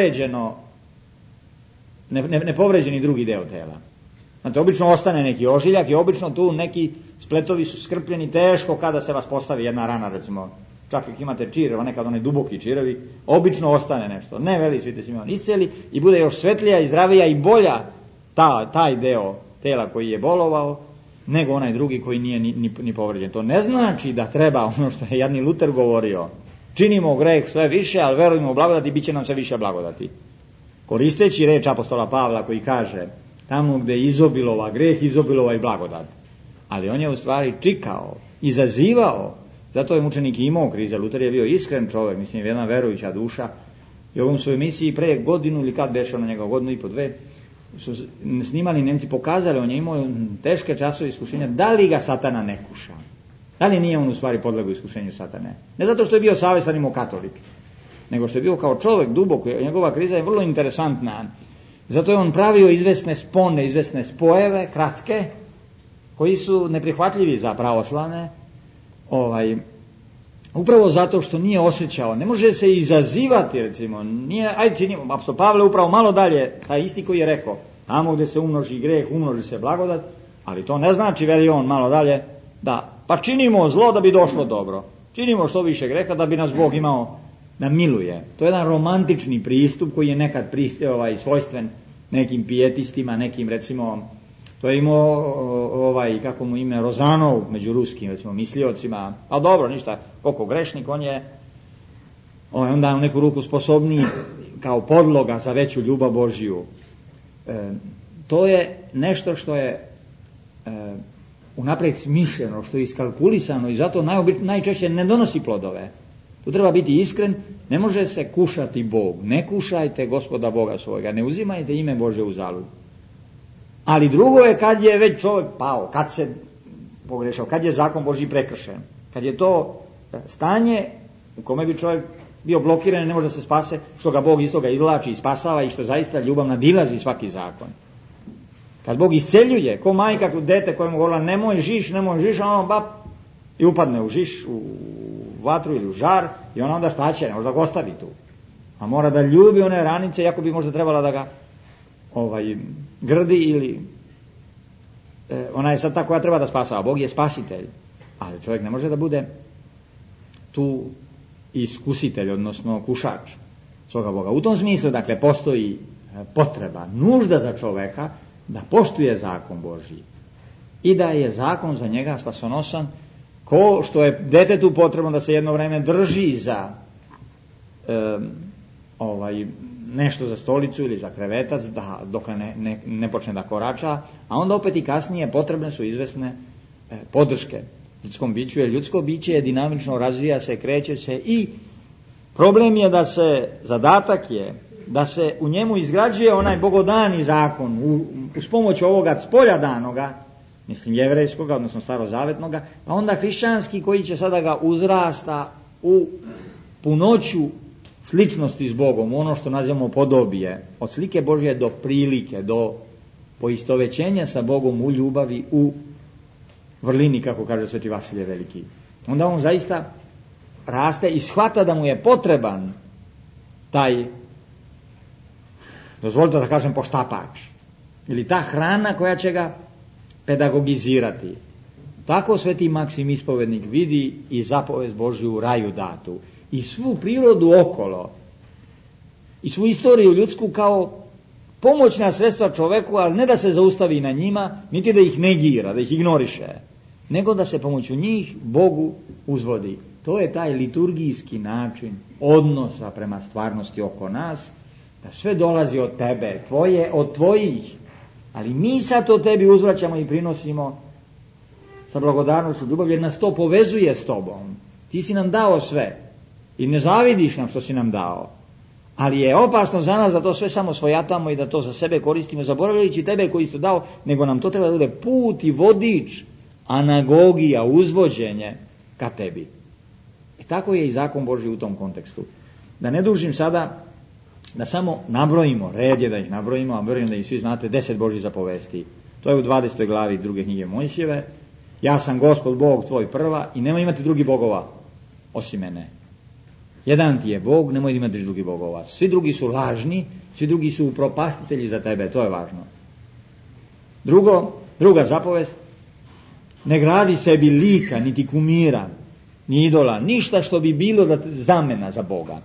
nepovređeni drugi deo tela. Znate, obično ostane neki ožiljak i obično tu neki spletovi su skrpljeni teško kada se vas postavi jedna rana, recimo, čak ako imate čir, nekad onaj duboki čirevi, obično ostane nešto. Ne veli, svite se mi on isceli i bude još svetlija i zdravija i bolja taj deo tela koji je bolovao, nego onaj drugi koji nije ni povređen. To ne znači da treba, ono što je Jadni Luter govorio, činimo greh sve više, ali verujemo u blagodati i bit će nam sve više blagodati. Koristeći reč apostola Pavla koji kaže, tamo gde je izobilova greh, izobilova i blagodat. Ali on je u stvari čikao, izazivao, zato je mučenik imao krize. Luter je bio iskren čovjek, mislim, jedna verujuća duša. I ovom svojoj misiji pre godinu ili kad beše na njega, godinu i po dve, su snimali Nemci, pokazali, on je imao teške časove iskušenja, da li ga satana ne kuša. Da li nije on u stvari podlegao iskušenju satane? Ne zato što je bio savjestan imao katolik, nego što je bio kao čovjek duboko. Njegova kriza je vrlo interesantna. Zato je on pravio izvesne spone, izvesne spojeve, kratke, koji su neprihvatljivi za pravoslavne, upravo zato što nije osjećao. Ne može se izazivati, recimo, apostol Pavle upravo malo dalje, taj isti koji je rekao, tamo gdje se umnoži greh, umnoži se blagodat, ali to ne znači, veli on malo dalje, da pa činimo zlo da bi došlo dobro. Činimo što više greha da bi nas Bog imao da miluje. To je jedan romantični pristup koji je nekad svojstven nekim pijetistima, nekim, recimo, to je imao kako mu ime, Rozanov među ruskim, recimo, misliocima, a dobro, ništa, koliko grešnik, on je onda u neku ruku sposobniji kao podloga za veću ljubav Božju. To je nešto što je unaprijed smišljeno, što je iskalkulisano i zato najčešće ne donosi plodove. Tu treba biti iskren, ne može se kušati Bog. Ne kušajte Gospoda Boga svojega, ne uzimajte ime Bože u zalud. Ali drugo je kad je već čovjek pao, kad se pogrešao, kad je zakon Božji prekršen. Kad je to stanje u kome bi čovjek bio blokiran i ne može da se spase, što ga Bog iz toga izvlači i spasava i što zaista ljubav nadilazi svaki zakon. Kad Bog isceljuje, ko majka kod dete kojemu govorila nemoj žiš, a on bap i upadne u žiš, u vatru ili u žar i ona onda šta će, ne može da ga ostavi tu. A mora da ljubi one ranice, iako bi možda trebala da ga grdi ili ona je sad ta koja treba da spasava. Bog je spasitelj, ali čovjek ne može da bude tu iskusitelj, odnosno kušač svoga Boga. U tom smislu, dakle, postoji potreba, nužda za čovjeka da poštuje zakon Božji i da je zakon za njega spasonosan, ko što je detetu potrebno da se jedno vreme drži za nešto za stolicu ili za krevetac, dok ne počne da korača, a onda opet i kasnije potrebne su izvesne podrške ljudskom biću, jer ljudsko biće je dinamično, razvija se, kreće se i problem je da se, zadatak je da se u njemu izgrađuje onaj bogodani zakon uz pomoć ovoga spoljadanoga, mislim jevrejskoga, odnosno starozavetnoga, pa onda hrišćanski koji će sada ga uzrasta u punoću sličnosti s Bogom, ono što nazivamo podobije, od slike Božje do prilike, do poistovećenja sa Bogom u ljubavi, u vrlini, kako kaže Sveti Vasilije Veliki. Onda on zaista raste i shvata da mu je potreban taj, dozvolite da kažem, poštapač, ili ta hrana koja će ga pedagogizirati. Tako Sveti Maksim Ispovednik vidi i zapovest Božju u raju datu i svu prirodu okolo i svu istoriju ljudsku kao pomoćna sredstva čoveku, ali ne da se zaustavi na njima, niti da ih negira, da ih ignoriše, nego da se pomoću njih Bogu uzvodi. To je taj liturgijski način odnosa prema stvarnosti oko nas, da sve dolazi od tebe, tvoje od tvojih, ali mi sad to tebi uzvraćamo i prinosimo sa blagodarnošću ljubav, jer nas to povezuje s tobom. Ti si nam dao sve i ne zavidiš nam što si nam dao, ali je opasno za nas da to sve samo svojatamo i da to za sebe koristimo, zaboravljajući tebe koji si dao, nego nam to treba da bude put i vodič, anagogija, uzvođenje ka tebi. I tako je i zakon Božji u tom kontekstu. Da ne dužim sada, da samo nabrojimo, red je da ih nabrojimo, a vjerujem da ih svi znate, 10 Božjih zapovesti. To je u 20. glavi 2. knjige Mojsijeve. Ja sam Gospod Bog tvoj prva i nemoj imati drugih bogova osim mene. Jedan ti je Bog, nemoj imati drugi bogova. Svi drugi su lažni, svi drugi su upropastitelji za tebe, to je važno. Druga zapovest, ne gradi sebi lika, niti kumira, ni idola, ništa što bi bilo zamena za Boga.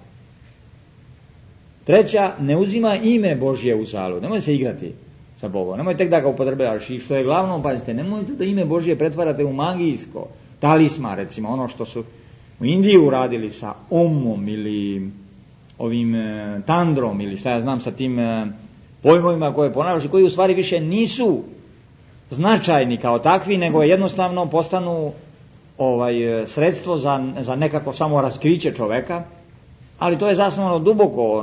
Treća, ne uzima ime Božje u zalud, nemoj se igrati sa Bogom, nemoj tek da ga upotrebljavaš. I što je glavno, pazite, nemojte da ime Božje pretvarate u magijsko, talisma, recimo, ono što su u Indiji uradili sa omom ili ovim tandrom ili šta ja znam sa tim pojmovima koje ponavljaš i koji u stvari više nisu značajni kao takvi, nego jednostavno postanu sredstvo za nekako samo raskriće čoveka, ali to je zasnovano duboko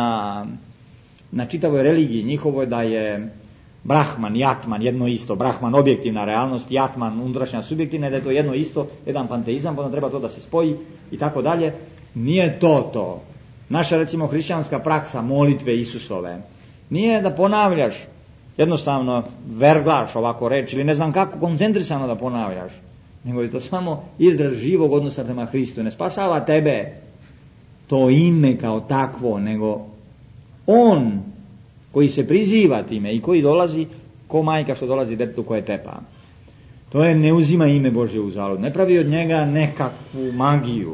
na čitavoj religiji njihovoj, da je Brahman, Jatman jedno isto, Brahman objektivna realnost, Jatman unutrašnja subjektivna, da je to jedno isto, jedan panteizam, pa onda treba to da se spoji i tako dalje. Nije to. Naša recimo hrišćanska praksa molitve Isusove nije da ponavljaš, jednostavno verglaš ovako reč ili ne znam kako koncentrisano da ponavljaš, nego je to samo izraz živog odnosa prema Hristu. Ne spasava tebe to ime kao takvo, nego on koji se priziva time i koji dolazi ko majka što dolazi detetu koje tepa. To je ne uzima ime Božje u zalud, ne pravi od njega nekakvu magiju.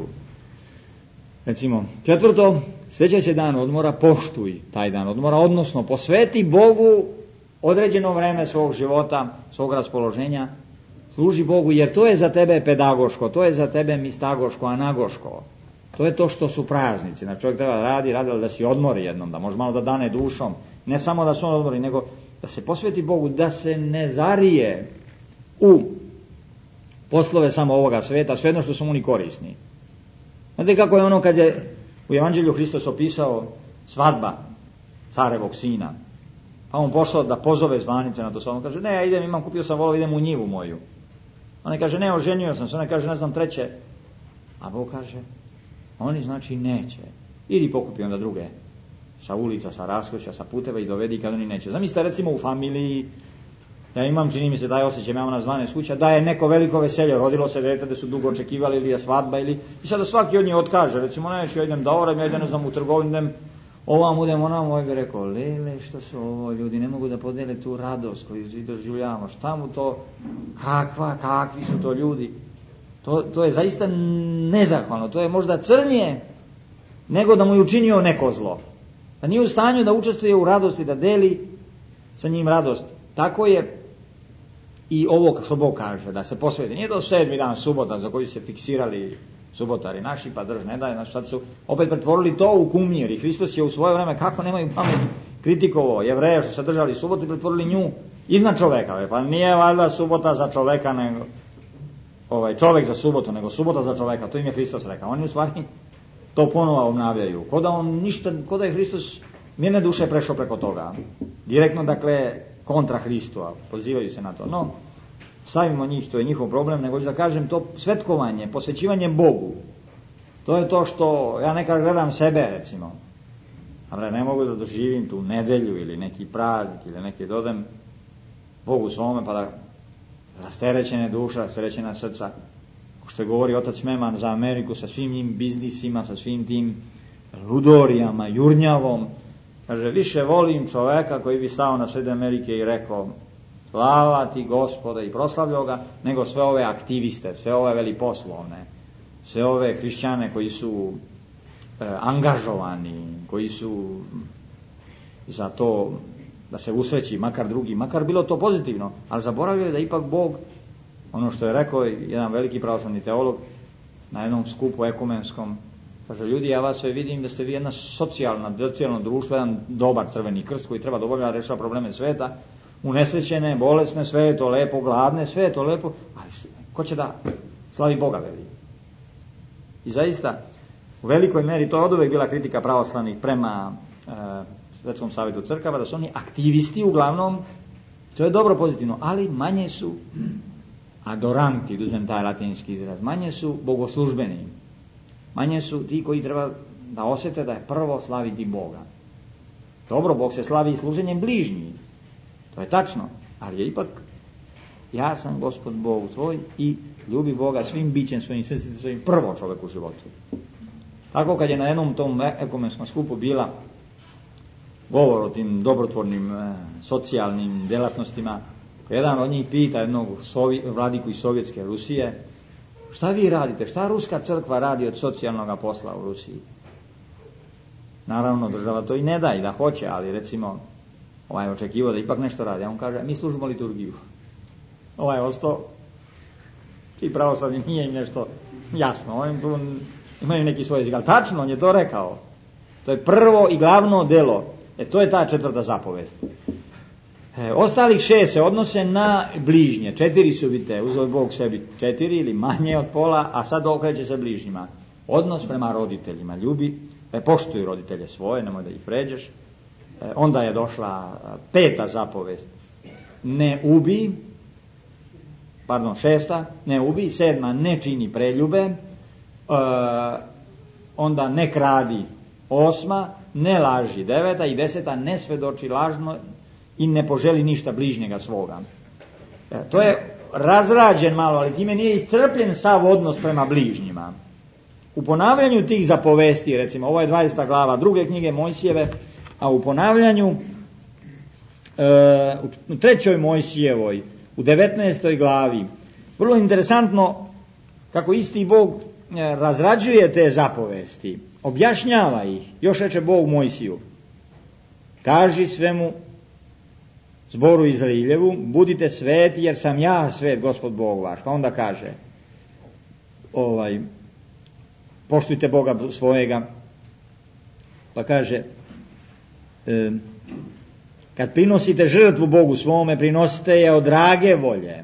Recimo, 4. sveća se dan odmora, poštuj taj dan odmora, odnosno posveti Bogu određeno vreme svog života, svog raspoloženja, služi Bogu, jer to je za tebe pedagoško, to je za tebe mistagoško, anagoško. To je to što su praznici. Znači čovjek treba da radi da si odmori jednom, da može malo da dane dušom. Ne samo da se on odmori, nego da se posveti Bogu, da se ne zarije u poslove samo ovoga sveta, svejedno što su mu ni korisni. Znate kako je ono kad je u Evanđelju Hristos opisao svadba carevog sina, pa on pošao da pozove zvanice na to sve. On kaže, ne, ja idem, kupio sam volov, idem u njivu moju. On kaže, ne, oženio sam se. On kaže, ne znam, treće. A Bog kaže, oni znači neće. Idi pokupi onda druge sa ulica, sa raskrižja, sa puteva i dovedi kad oni neće. Zamislite recimo u familiji, ja imam, čini mi se taj osjećaj, imamo na 12 kuća, da je neko veliko veselje, rodilo se dete da su dugo očekivali ili je svadba ili, i sada svaki od njih otkaže, recimo neću, ja idem da oram, ja idem, ne znam, u trgovinu, idem ovam, udem onam, ovaj bi rekao, lele, što su ovo ljudi, ne mogu da podele tu radost koju doživljavamo, šta mu to, kakvi su to ljudi. To je zaista nezahvalno, to je možda crnije nego da mu je učinio neko zlo. Da nije u stanju da učestvuje u radosti, da deli sa njim radost. Tako je i ovo što Bog kaže, da se posveti. Nije to 7. dan subota za koju se fiksirali subotari naši, pa ne daj, znači sad su opet pretvorili to u kumnje, jer i Hristos je u svoje vreme, kako nemaju pamet, kritikovao Jevreje što se držali subotu i pretvorili nju iznad čoveka. Pa nije valjda subota za čoveka, nego čovjek za subotu, nego subota za čoveka, to im je Hristos rekao. Oni u stvari to ponovo obnavljaju. Ko da je Hristos mirne duše prešao preko toga. Direktno, dakle, kontra Hristu, pozivaju se na to. No, stavimo njih, to je njihov problem, nego da kažem, to svetkovanje, posvećivanje Bogu, to je to što ja nekad gledam sebe, recimo. A ne mogu da doživim tu nedelju ili neki praznik ili neki dodem Bogu svome, pa da rasterećene duša, rasterećena srca, što je govori otac Meman za Ameriku sa svim njim biznisima, sa svim tim ludorijama, jurnjavom. Kaže, više volim čoveka koji bi stao na sred Amerike i rekao, slava ti Gospode, i proslavljao ga, nego sve ove aktiviste, sve ove veliposlovne, sve ove hrišćane koji su angažovani, koji su za to da se usreći makar drugi, makar bilo to pozitivno, ali zaboravio da ipak Bog, ono što je rekao jedan veliki pravoslavni teolog na jednom skupu ekumenskom, kaže, ljudi, ja vas sve vidim da ste vi jedna socijalno društvo, jedan dobar Crveni krst koji treba da obavlja, rešava probleme sveta, unesrećene, bolesne, sve je to lepo, gladne, sve je to lepo, ali ko će da slavi Boga, veli? I zaista, u velikoj meri, to je oduvek bila kritika pravoslavnih prema Svetskom savjetu crkava, da su oni aktivisti uglavnom, to je dobro, pozitivno, ali manje su adoranti, uzmem taj latinski izraz, manje su bogoslužbeni, manje su ti koji treba da osjete da je prvo slaviti Boga. Dobro, Bog se slavi i služenjem bližnjih, to je tačno, ali je ipak, ja sam Gospod Bog tvoj i ljubi Boga svim bićem, svojim srcem, svojim prvo čovjek u životu. Tako kad je na jednom tom ekumenskom skupu bila govor o tim dobrotvornim socijalnim djelatnostima, jedan od njih pita jednog vladiku iz Sovjetske Rusije, šta vi radite, šta Ruska crkva radi od socijalnog posla u Rusiji? Naravno, država to i ne da i da hoće, ali recimo ovaj očekivao da ipak nešto radi, a on kaže, mi služimo liturgiju. Ovaj ostao, ti pravoslavni nije im nešto jasno, oni tu imaju neki svoj jezik, ali tačno, on je to rekao. To je prvo i glavno delo. To je ta 4. zapovest. Ostalih 6 se odnose na bližnje. 4 su vidite, uzeo Bog sebi 4 ili manje od pola, a sad okreće se bližnjima. Odnos prema roditeljima. Ljubi, poštuj roditelje svoje, nemoj da ih vređaš. Onda je došla 5. zapovest. Ne ubi. 6. ne ubi. 7. ne čini preljube. Onda ne kradi. 8. ne laži. 9. i 10. ne svedoči lažno i ne poželi ništa bližnjega svoga. To je razrađen malo, ali time nije iscrpljen sav odnos prema bližnjima. U ponavljanju tih zapovesti, recimo, ovo je 20. glava 2. knjige Mojsijeve, a u ponavljanju u 3. Mojsijevoj, u 19. glavi, vrlo interesantno kako isti Bog razrađuje te zapovesti, objašnjava ih. Još reče Bog Mojsiju, kaži svemu zboru Izraeljevu, budite sveti jer sam ja svet, Gospod Bog vaš. Pa onda kaže, poštujte Boga svojega. Pa kaže, kad prinosite žrtvu Bogu svome, prinosite je od drage volje.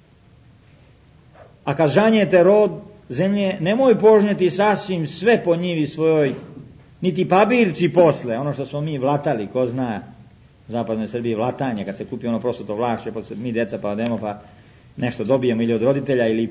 A kad žanjete rod zemlje, nemoj požnjeti sasvim sve po njivi svojoj, niti pabirči posle, ono što smo mi vlatali, ko zna, u zapadnoj Srbiji vlatanje, kad se kupi ono prosto to vlašće, mi djeca pa odemo pa nešto dobijemo ili od roditelja ili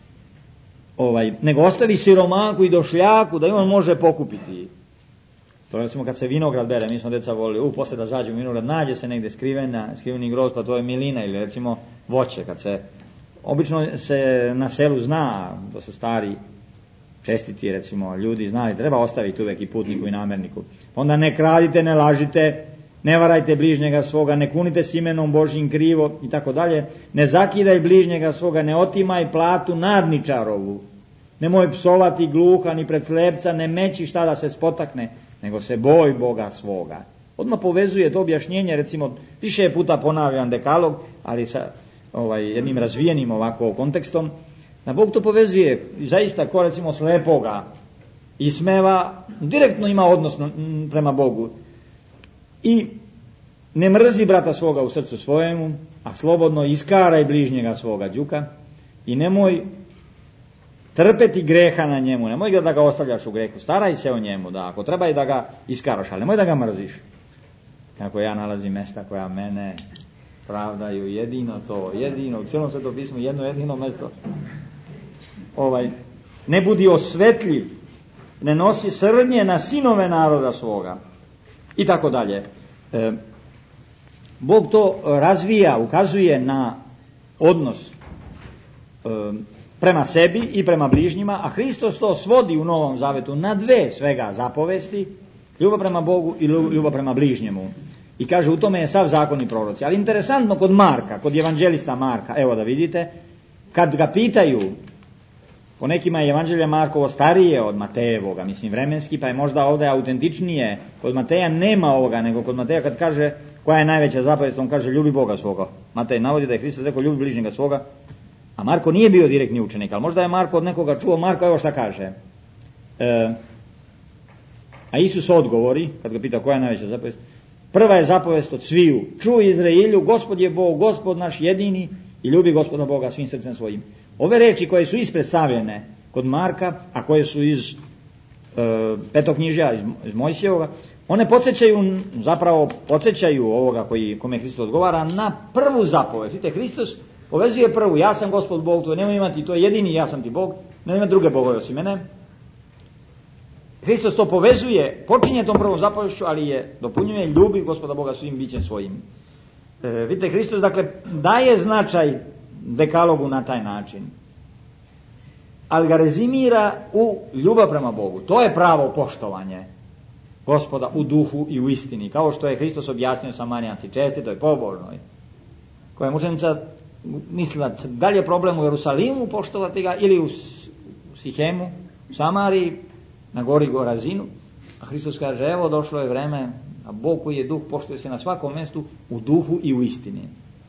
nego ostavi siromaku i došljaku da i on može pokupiti. To recimo kad se vinograd bere, mi smo djeca volili, poslije da zađemo vinograd, nađe se negdje skriveni grozd, pa to je milina ili recimo voće, kad se, obično se na selu zna, to su stari čestiti recimo ljudi znali, treba ostaviti uvijek i putniku i namerniku. Onda ne kradite, ne lažite, ne varajte bližnjega svoga, ne kunite s imenom Božjim krivo i tako dalje, ne zakidaj bližnjega svoga, ne otimaj platu nadničarovu, nemoj psovati gluha ni pred slepca, ne meći šta da se spotakne, nego se boj Boga svoga. Odmah povezuje to objašnjenje, recimo više puta ponavljam dekalog, ali sa jednim razvijenim ovako kontekstom, da Bog to povezuje i zaista ko recimo slepoga ismeva, direktno ima odnos prema Bogu. I ne mrzi brata svoga u srcu svojemu, a slobodno iskaraj bližnjega svoga đuka i nemoj trpeti greha na njemu, nemoj da ga ostavljaš u grehu, staraj se o njemu, da ako treba i da ga iskaraš, ali nemoj da ga mrziš. Kako ja nalazim mesta koja mene pravdaju, jedino u cijelom Svetom pismu jedno jedino mesto. Ne budi osvetljiv, ne nosi srdnje na sinove naroda svoga i tako dalje. Bog to razvija, ukazuje na odnos prema sebi i prema bližnjima, a Hristos to svodi u Novom Zavetu na 2 svega zapovesti, ljubav prema Bogu i ljubav prema bližnjemu. I kaže, u tome je sav zakon i proroci. Ali interesantno kod Marka, kod evanđelista Marka, evo da vidite, kad ga pitaju, po nekima je evanđelje Markovo starije od Matejevoga, mislim vremenski, pa je možda ovdje autentičnije. Kod Mateja nema ovoga, nego kod Mateja kad kaže koja je najveća zapovest, on kaže ljubi Boga svoga. Matej navodi da je Hristos rekao ljubi bližnjega svoga, a Marko nije bio direktni učenik, ali možda je Marko od nekoga čuo. Marko evo šta kaže. A Isus odgovori, kad ga pita koja je najveća zapovest, prva je zapovest od sviju, čuj Izraelju, Gospod je Bog, Gospod naš jedini i ljubi Gospoda Boga svim srcem svojim. Ove reči koje su ispredstavljene kod Marka, a koje su iz petoknjižja, iz Mojsijevoga, one podsjećaju ovoga kome Hristos odgovara na prvu zapovest. Vidite, Hristos povezuje prvu, ja sam Gospod Bog tvoj, nemoj imati, to je jedini, ja sam ti Bog, nemoj imati druge bogove osim mene. Hristos to povezuje, počinje tom prvom zapovešću, ali je dopunjuje ljubi Gospoda Boga svim bićem svojim. Vidite, Hristos dakle daje značaj dekalogu na taj način. ali ga rezimira u ljubav prema Bogu. To je pravo poštovanje Gospoda u duhu i u istini, kao što je Hristos objasnio Samarijanci, čestitoj, pobožnoj, koja je mučenica mislila da li je problem u Jerusalimu poštovati ga ili u Sihemu, u Samariji, na gori Gorazinu, a Hristos kaže evo došlo je vreme, a Bog koji je duh poštuje se na svakom mjestu u duhu i u istini.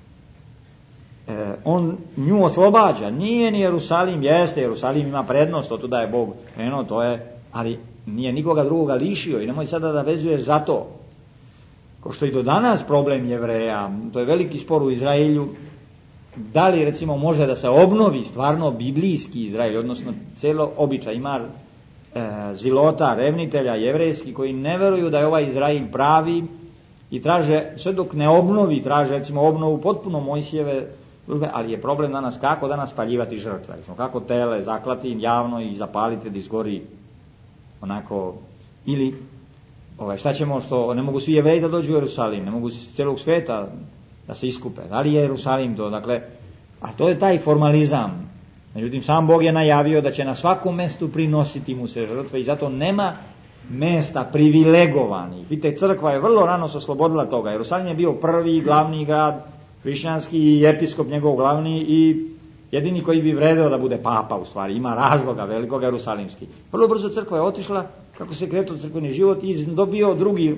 On nju oslobađa, nije ni Jerusalim, jeste Jerusalim ima prednost, od tuda je Bog krenuo, to je, ali nije nikoga drugoga lišio i nemoj sada da vezuješ za to. Ko što i do danas problem Jevreja, to je veliki spor u Izraelju, da li recimo može da se obnovi stvarno biblijski Izrael, odnosno cijelo običaj, ima zilota, revnitelja jevrejski koji ne veruju da je ovaj Izrael pravi i traže, sve dok ne obnovi, traže recimo obnovu potpuno Mojsijeve, ali je problem danas kako danas paljivati žrtve, recimo kako tele zaklati javno i zapaliti da izgori onako, ili šta ćemo što ne mogu svi Jevreji da dođu u Jerusalim, ne mogu s cijelog svijeta da se iskupe, da li je Jerusalim to, dakle, a to je taj formalizam. Međutim, sam Bog je najavio da će na svakom mjestu prinositi mu se žrtve i zato nema mjesta privilegovanih. Vidite, crkva je vrlo rano se oslobodila toga. Jerusalim je bio prvi glavni grad hrišćanski i episkop njegov glavni i jedini koji bi vredeo da bude papa u stvari. Ima razloga velikog jerusalimski. Vrlo brzo crkva je otišla, kako se kretao crkveni život i dobio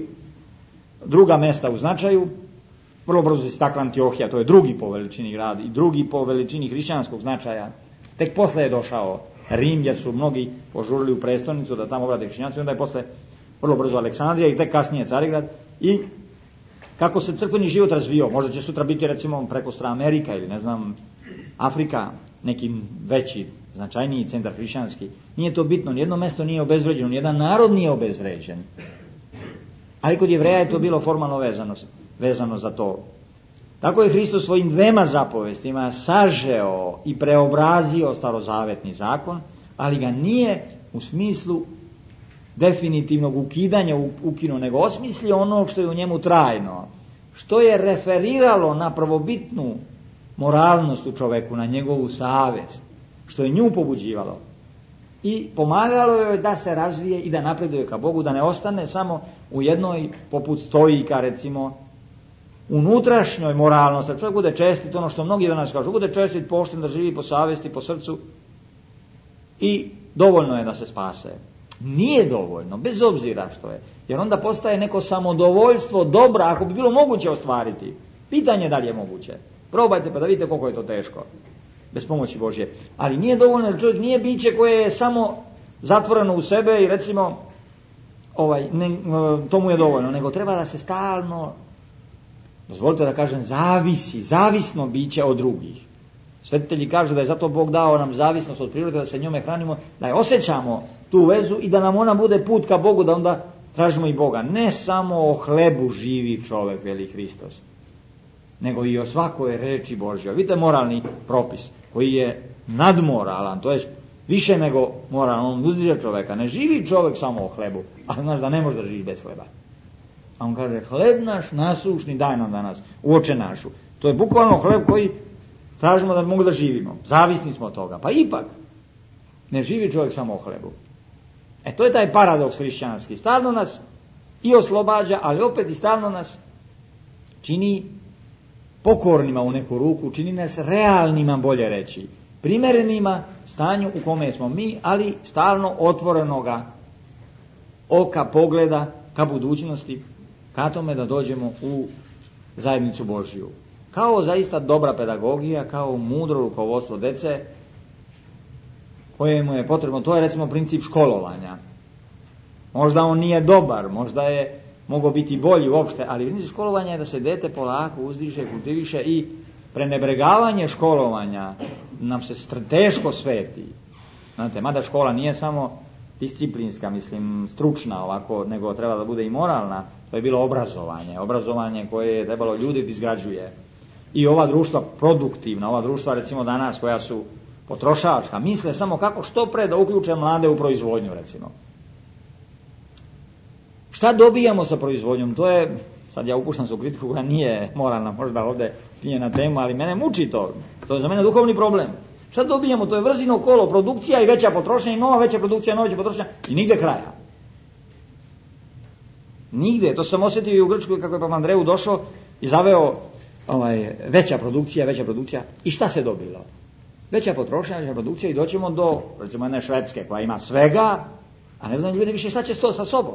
druga mjesta u značaju. Vrlo brzo se istakla Antiohija, to je drugi po veličini grad i drugi po veličini hrišćanskog značaja. Tek posle je došao Rim, jer su mnogi požurili u prestolnicu da tamo obrade hrišćanstvo, onda je posle vrlo brzo Aleksandrija i tek kasnije Carigrad. I kako se crkveni život razvio, možda će sutra biti recimo prekostra Amerika ili ne znam Afrika, neki veći, značajniji centar hrišćanski. Nije to bitno, nijedno mjesto nije obezvređeno, nijedan narod nije obezvređen. Ali kod Jevreja je to bilo formalno vezano za to. Tako je Hristos svojim dvema zapovestima sažeo i preobrazio starozavetni zakon, ali ga nije u smislu definitivnog ukidanja ukinuo, nego osmislio onog što je u njemu trajno, što je referiralo na prvobitnu moralnost u čoveku, na njegovu savjest, što je nju pobuđivalo i pomagalo joj da se razvije i da napreduje ka Bogu, da ne ostane samo u jednoj poput stoika recimo unutrašnjoj moralnosti, da čovjek bude čestit, ono što mnogi danas kažu, bude čestit, pošten, da živi po savjesti, po srcu i dovoljno je da se spase. Nije dovoljno, bez obzira što je, jer onda postaje neko samodovoljstvo dobra, ako bi bilo moguće ostvariti. Pitanje da li je moguće. Probajte pa da vidite koliko je to teško, bez pomoći Božje. Ali nije dovoljno, jer čovjek nije biće koje je samo zatvoreno u sebe i recimo to mu je dovoljno, nego treba da se stalno, dozvolite da kažem, zavisno biće od drugih. Svetitelji kažu da je zato Bog dao nam zavisnost od prirode, da se njome hranimo, da je osjećamo tu vezu i da nam ona bude put ka Bogu, da onda tražimo i Boga. Ne samo o hlebu živi čovjek, veli Hristos, nego i o svakoj reči Božjoj. Vidite moralni propis koji je nadmoralan, to je više nego moralan, on uzdiže čovjeka. Ne živi čovjek samo o hlebu, a znaš da ne može da živi bez hleba. A on kaže, hleb naš nasušni daj nam danas, u oče našu. To je bukvalno hleb koji tražimo da mogu da živimo. Zavisni smo od toga. Pa ipak, ne živi čovjek samo o hlebu. To je taj paradoks hrišćanski. Stalno nas i oslobađa, ali opet i stalno nas čini pokornima u neku ruku, čini nas realnima, bolje reći. Primerenima stanju u kome smo mi, ali stalno otvorenoga oka, pogleda ka budućnosti, ka tome da dođemo u zajednicu Božju. Kao zaista dobra pedagogija, kao mudro rukovodstvo dece, kojemu je potrebno, to je recimo princip školovanja. Možda on nije dobar, možda je mogao biti bolji uopšte, ali princip školovanja je da se dete polako uzdiže, kultiviše i prenebregavanje školovanja nam se teško sveti. Znate, mada škola nije samo disciplinska, stručna ovako, nego treba da bude i moralna. To je bilo obrazovanje koje je trebalo ljudi da izgrađuje. I ova društva produktivna, ova društva recimo danas koja su potrošačka, misle samo kako što pre da uključe mlade u proizvodnju recimo. Šta dobijamo sa proizvodnjom? To je, sad ja upuštam se u kritiku koja nije moralna, možda ovdje nije na temu, ali mene muči to. To je za mene duhovni problem. Šta dobijemo? To je vrzino kolo, produkcija i veća potrošnja i nova veća produkcija, nova veća potrošnja i nigde kraja. Nigde, to sam osjetio i u Grčkoj kako je Papa Andreju došao i zaveo veća produkcija i šta se dobilo? Veća potrošnja, veća produkcija i doćemo do, recimo, jedne Švedske koja ima svega, a ne znam ljudi više šta će to sa sobom.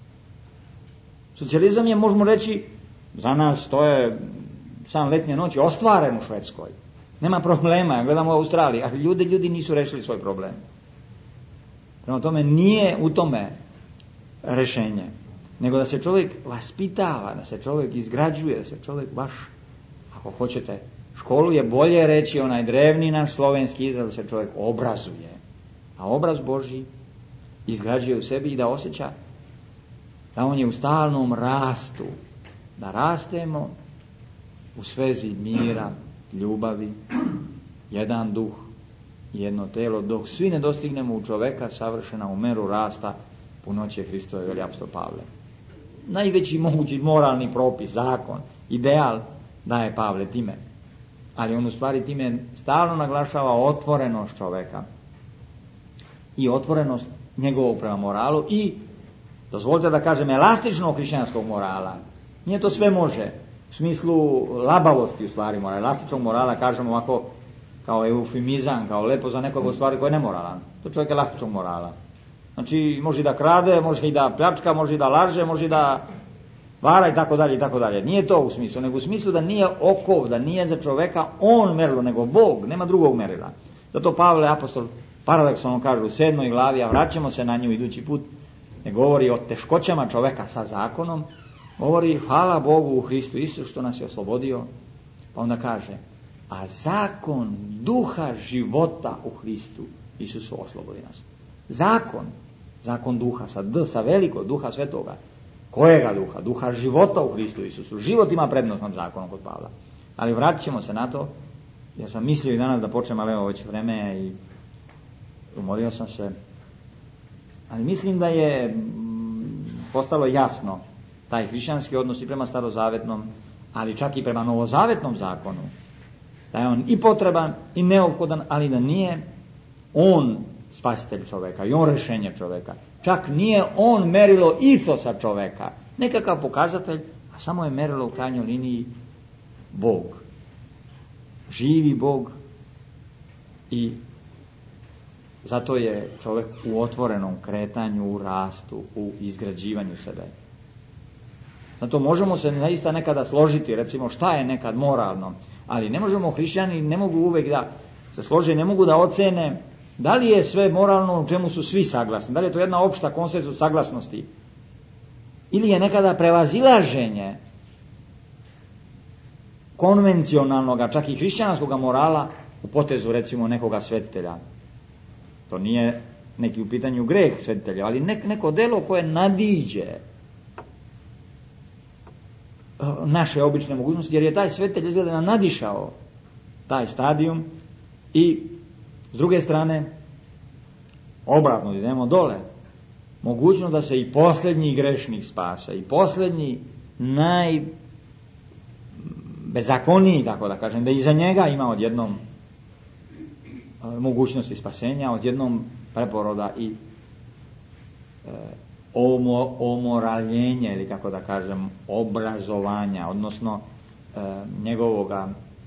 Socijalizam je, možemo reći, za nas to je sam letnje noći ostvaren u Švedskoj. Nema problema, gledamo u Australiji, ali ljudi nisu rešili svoj problem. Prema tome nije u tome rešenje, nego da se čovjek vaspitava, da se čovjek izgrađuje, da se čovjek baš, ako hoćete, školuje, bolje reći onaj drevni naš slovenski izraz, da se čovjek obrazuje. A obraz Božji izgrađuje u sebi i da osjeća da on je u stalnom rastu, da rastemo u svezi mira, ljubavi, jedan duh, jedno telo, dok svi ne dostignemo u čoveka savršena u meru rasta punoće Hristove, veli apostol Pavle. Najveći mogući moralni propis, zakon, ideal daje Pavle time, ali on u stvari time stalno naglašava otvorenost čoveka i otvorenost njegovog prema moralu i, dozvolite da kažem, elastičnog hrišćanskog morala. Nije to sve može, u smislu labavosti u stvari morala, elastičnog morala kažemo ovako kao eufemizam, kao lepo za nekoga u stvari koji je nemoralan. To je čovjek elastičnog morala. Znači može i da krade, može i da pljačka, može i da laže, može i da vara i tako dalje i tako dalje. Nije to u smislu, nego u smislu da nije okov, da nije za čoveka on merilo, nego Bog, nema drugog merila. Zato Pavle apostol paradoksalno kaže u 7. glavi, a vraćamo se na nju idući put, ne govori o teškoćama čoveka sa zakonom, govori hvala Bogu u Hristu Isusu što nas je oslobodio, pa onda kaže, a zakon duha života u Hristu Isusu oslobodi nas. Zakon duha, sa D, sa veliko, duha svetoga. Kojega duha? Duha života u Hristu Isusu. Život ima prednost nad zakonom kod Pavla. Ali vratit ćemo se na to, jer sam mislio i danas da počnem, ali evo već vreme i umorio sam se. Ali mislim da je postalo jasno taj hrišćanski odnos i prema starozavetnom, ali čak i prema novozavetnom zakonu. Da je on i potreban i neophodan, ali da nije on spasitelj čoveka i on rešenje čoveka. Čak nije on merilo icosa čoveka, nekakav pokazatelj, a samo je merilo u krajnjoj liniji Bog. Živi Bog i zato je čovjek u otvorenom kretanju, u rastu, u izgrađivanju sebe. Zato možemo se zaista nekada složiti, recimo šta je nekad moralno, ali ne možemo, hrišćani ne mogu uvek da se slože, ne mogu da ocene da li je sve moralno u čemu su svi saglasni, da li je to jedna opšta konsenzus saglasnosti ili je nekada prevazilaženje konvencionalnog, čak i hrišćanskog morala u potezu recimo nekoga svetitelja. To nije neki u pitanju greh svetitelja, ali neko delo koje nadiđe naše obične mogućnosti, jer je taj svetitelj izgleda nadišao taj stadijum i s druge strane, obratno idemo dole, mogućnost da se i posljednji grešnik spase, i posljednji najbezakoniji, tako da kažem, da iza njega ima odjednom mogućnosti spasenja, odjednom preporoda i omoraljenja, ili kako da kažem, obrazovanja, odnosno njegovoga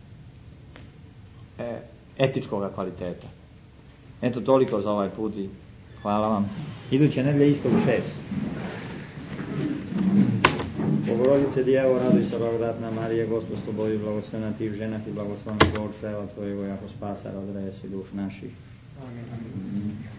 etičkoga kvaliteta. Eto toliko za ovaj put i hvala vam. Iduće nedelje isto u 6. Bogorodice Djevo, raduj se blagodatna Marije, Gospod s tobою, blagoslovena ti v ženah i blagosloven plod čreva tvojega, jako spasa, rodila jesi duš naših. Amen.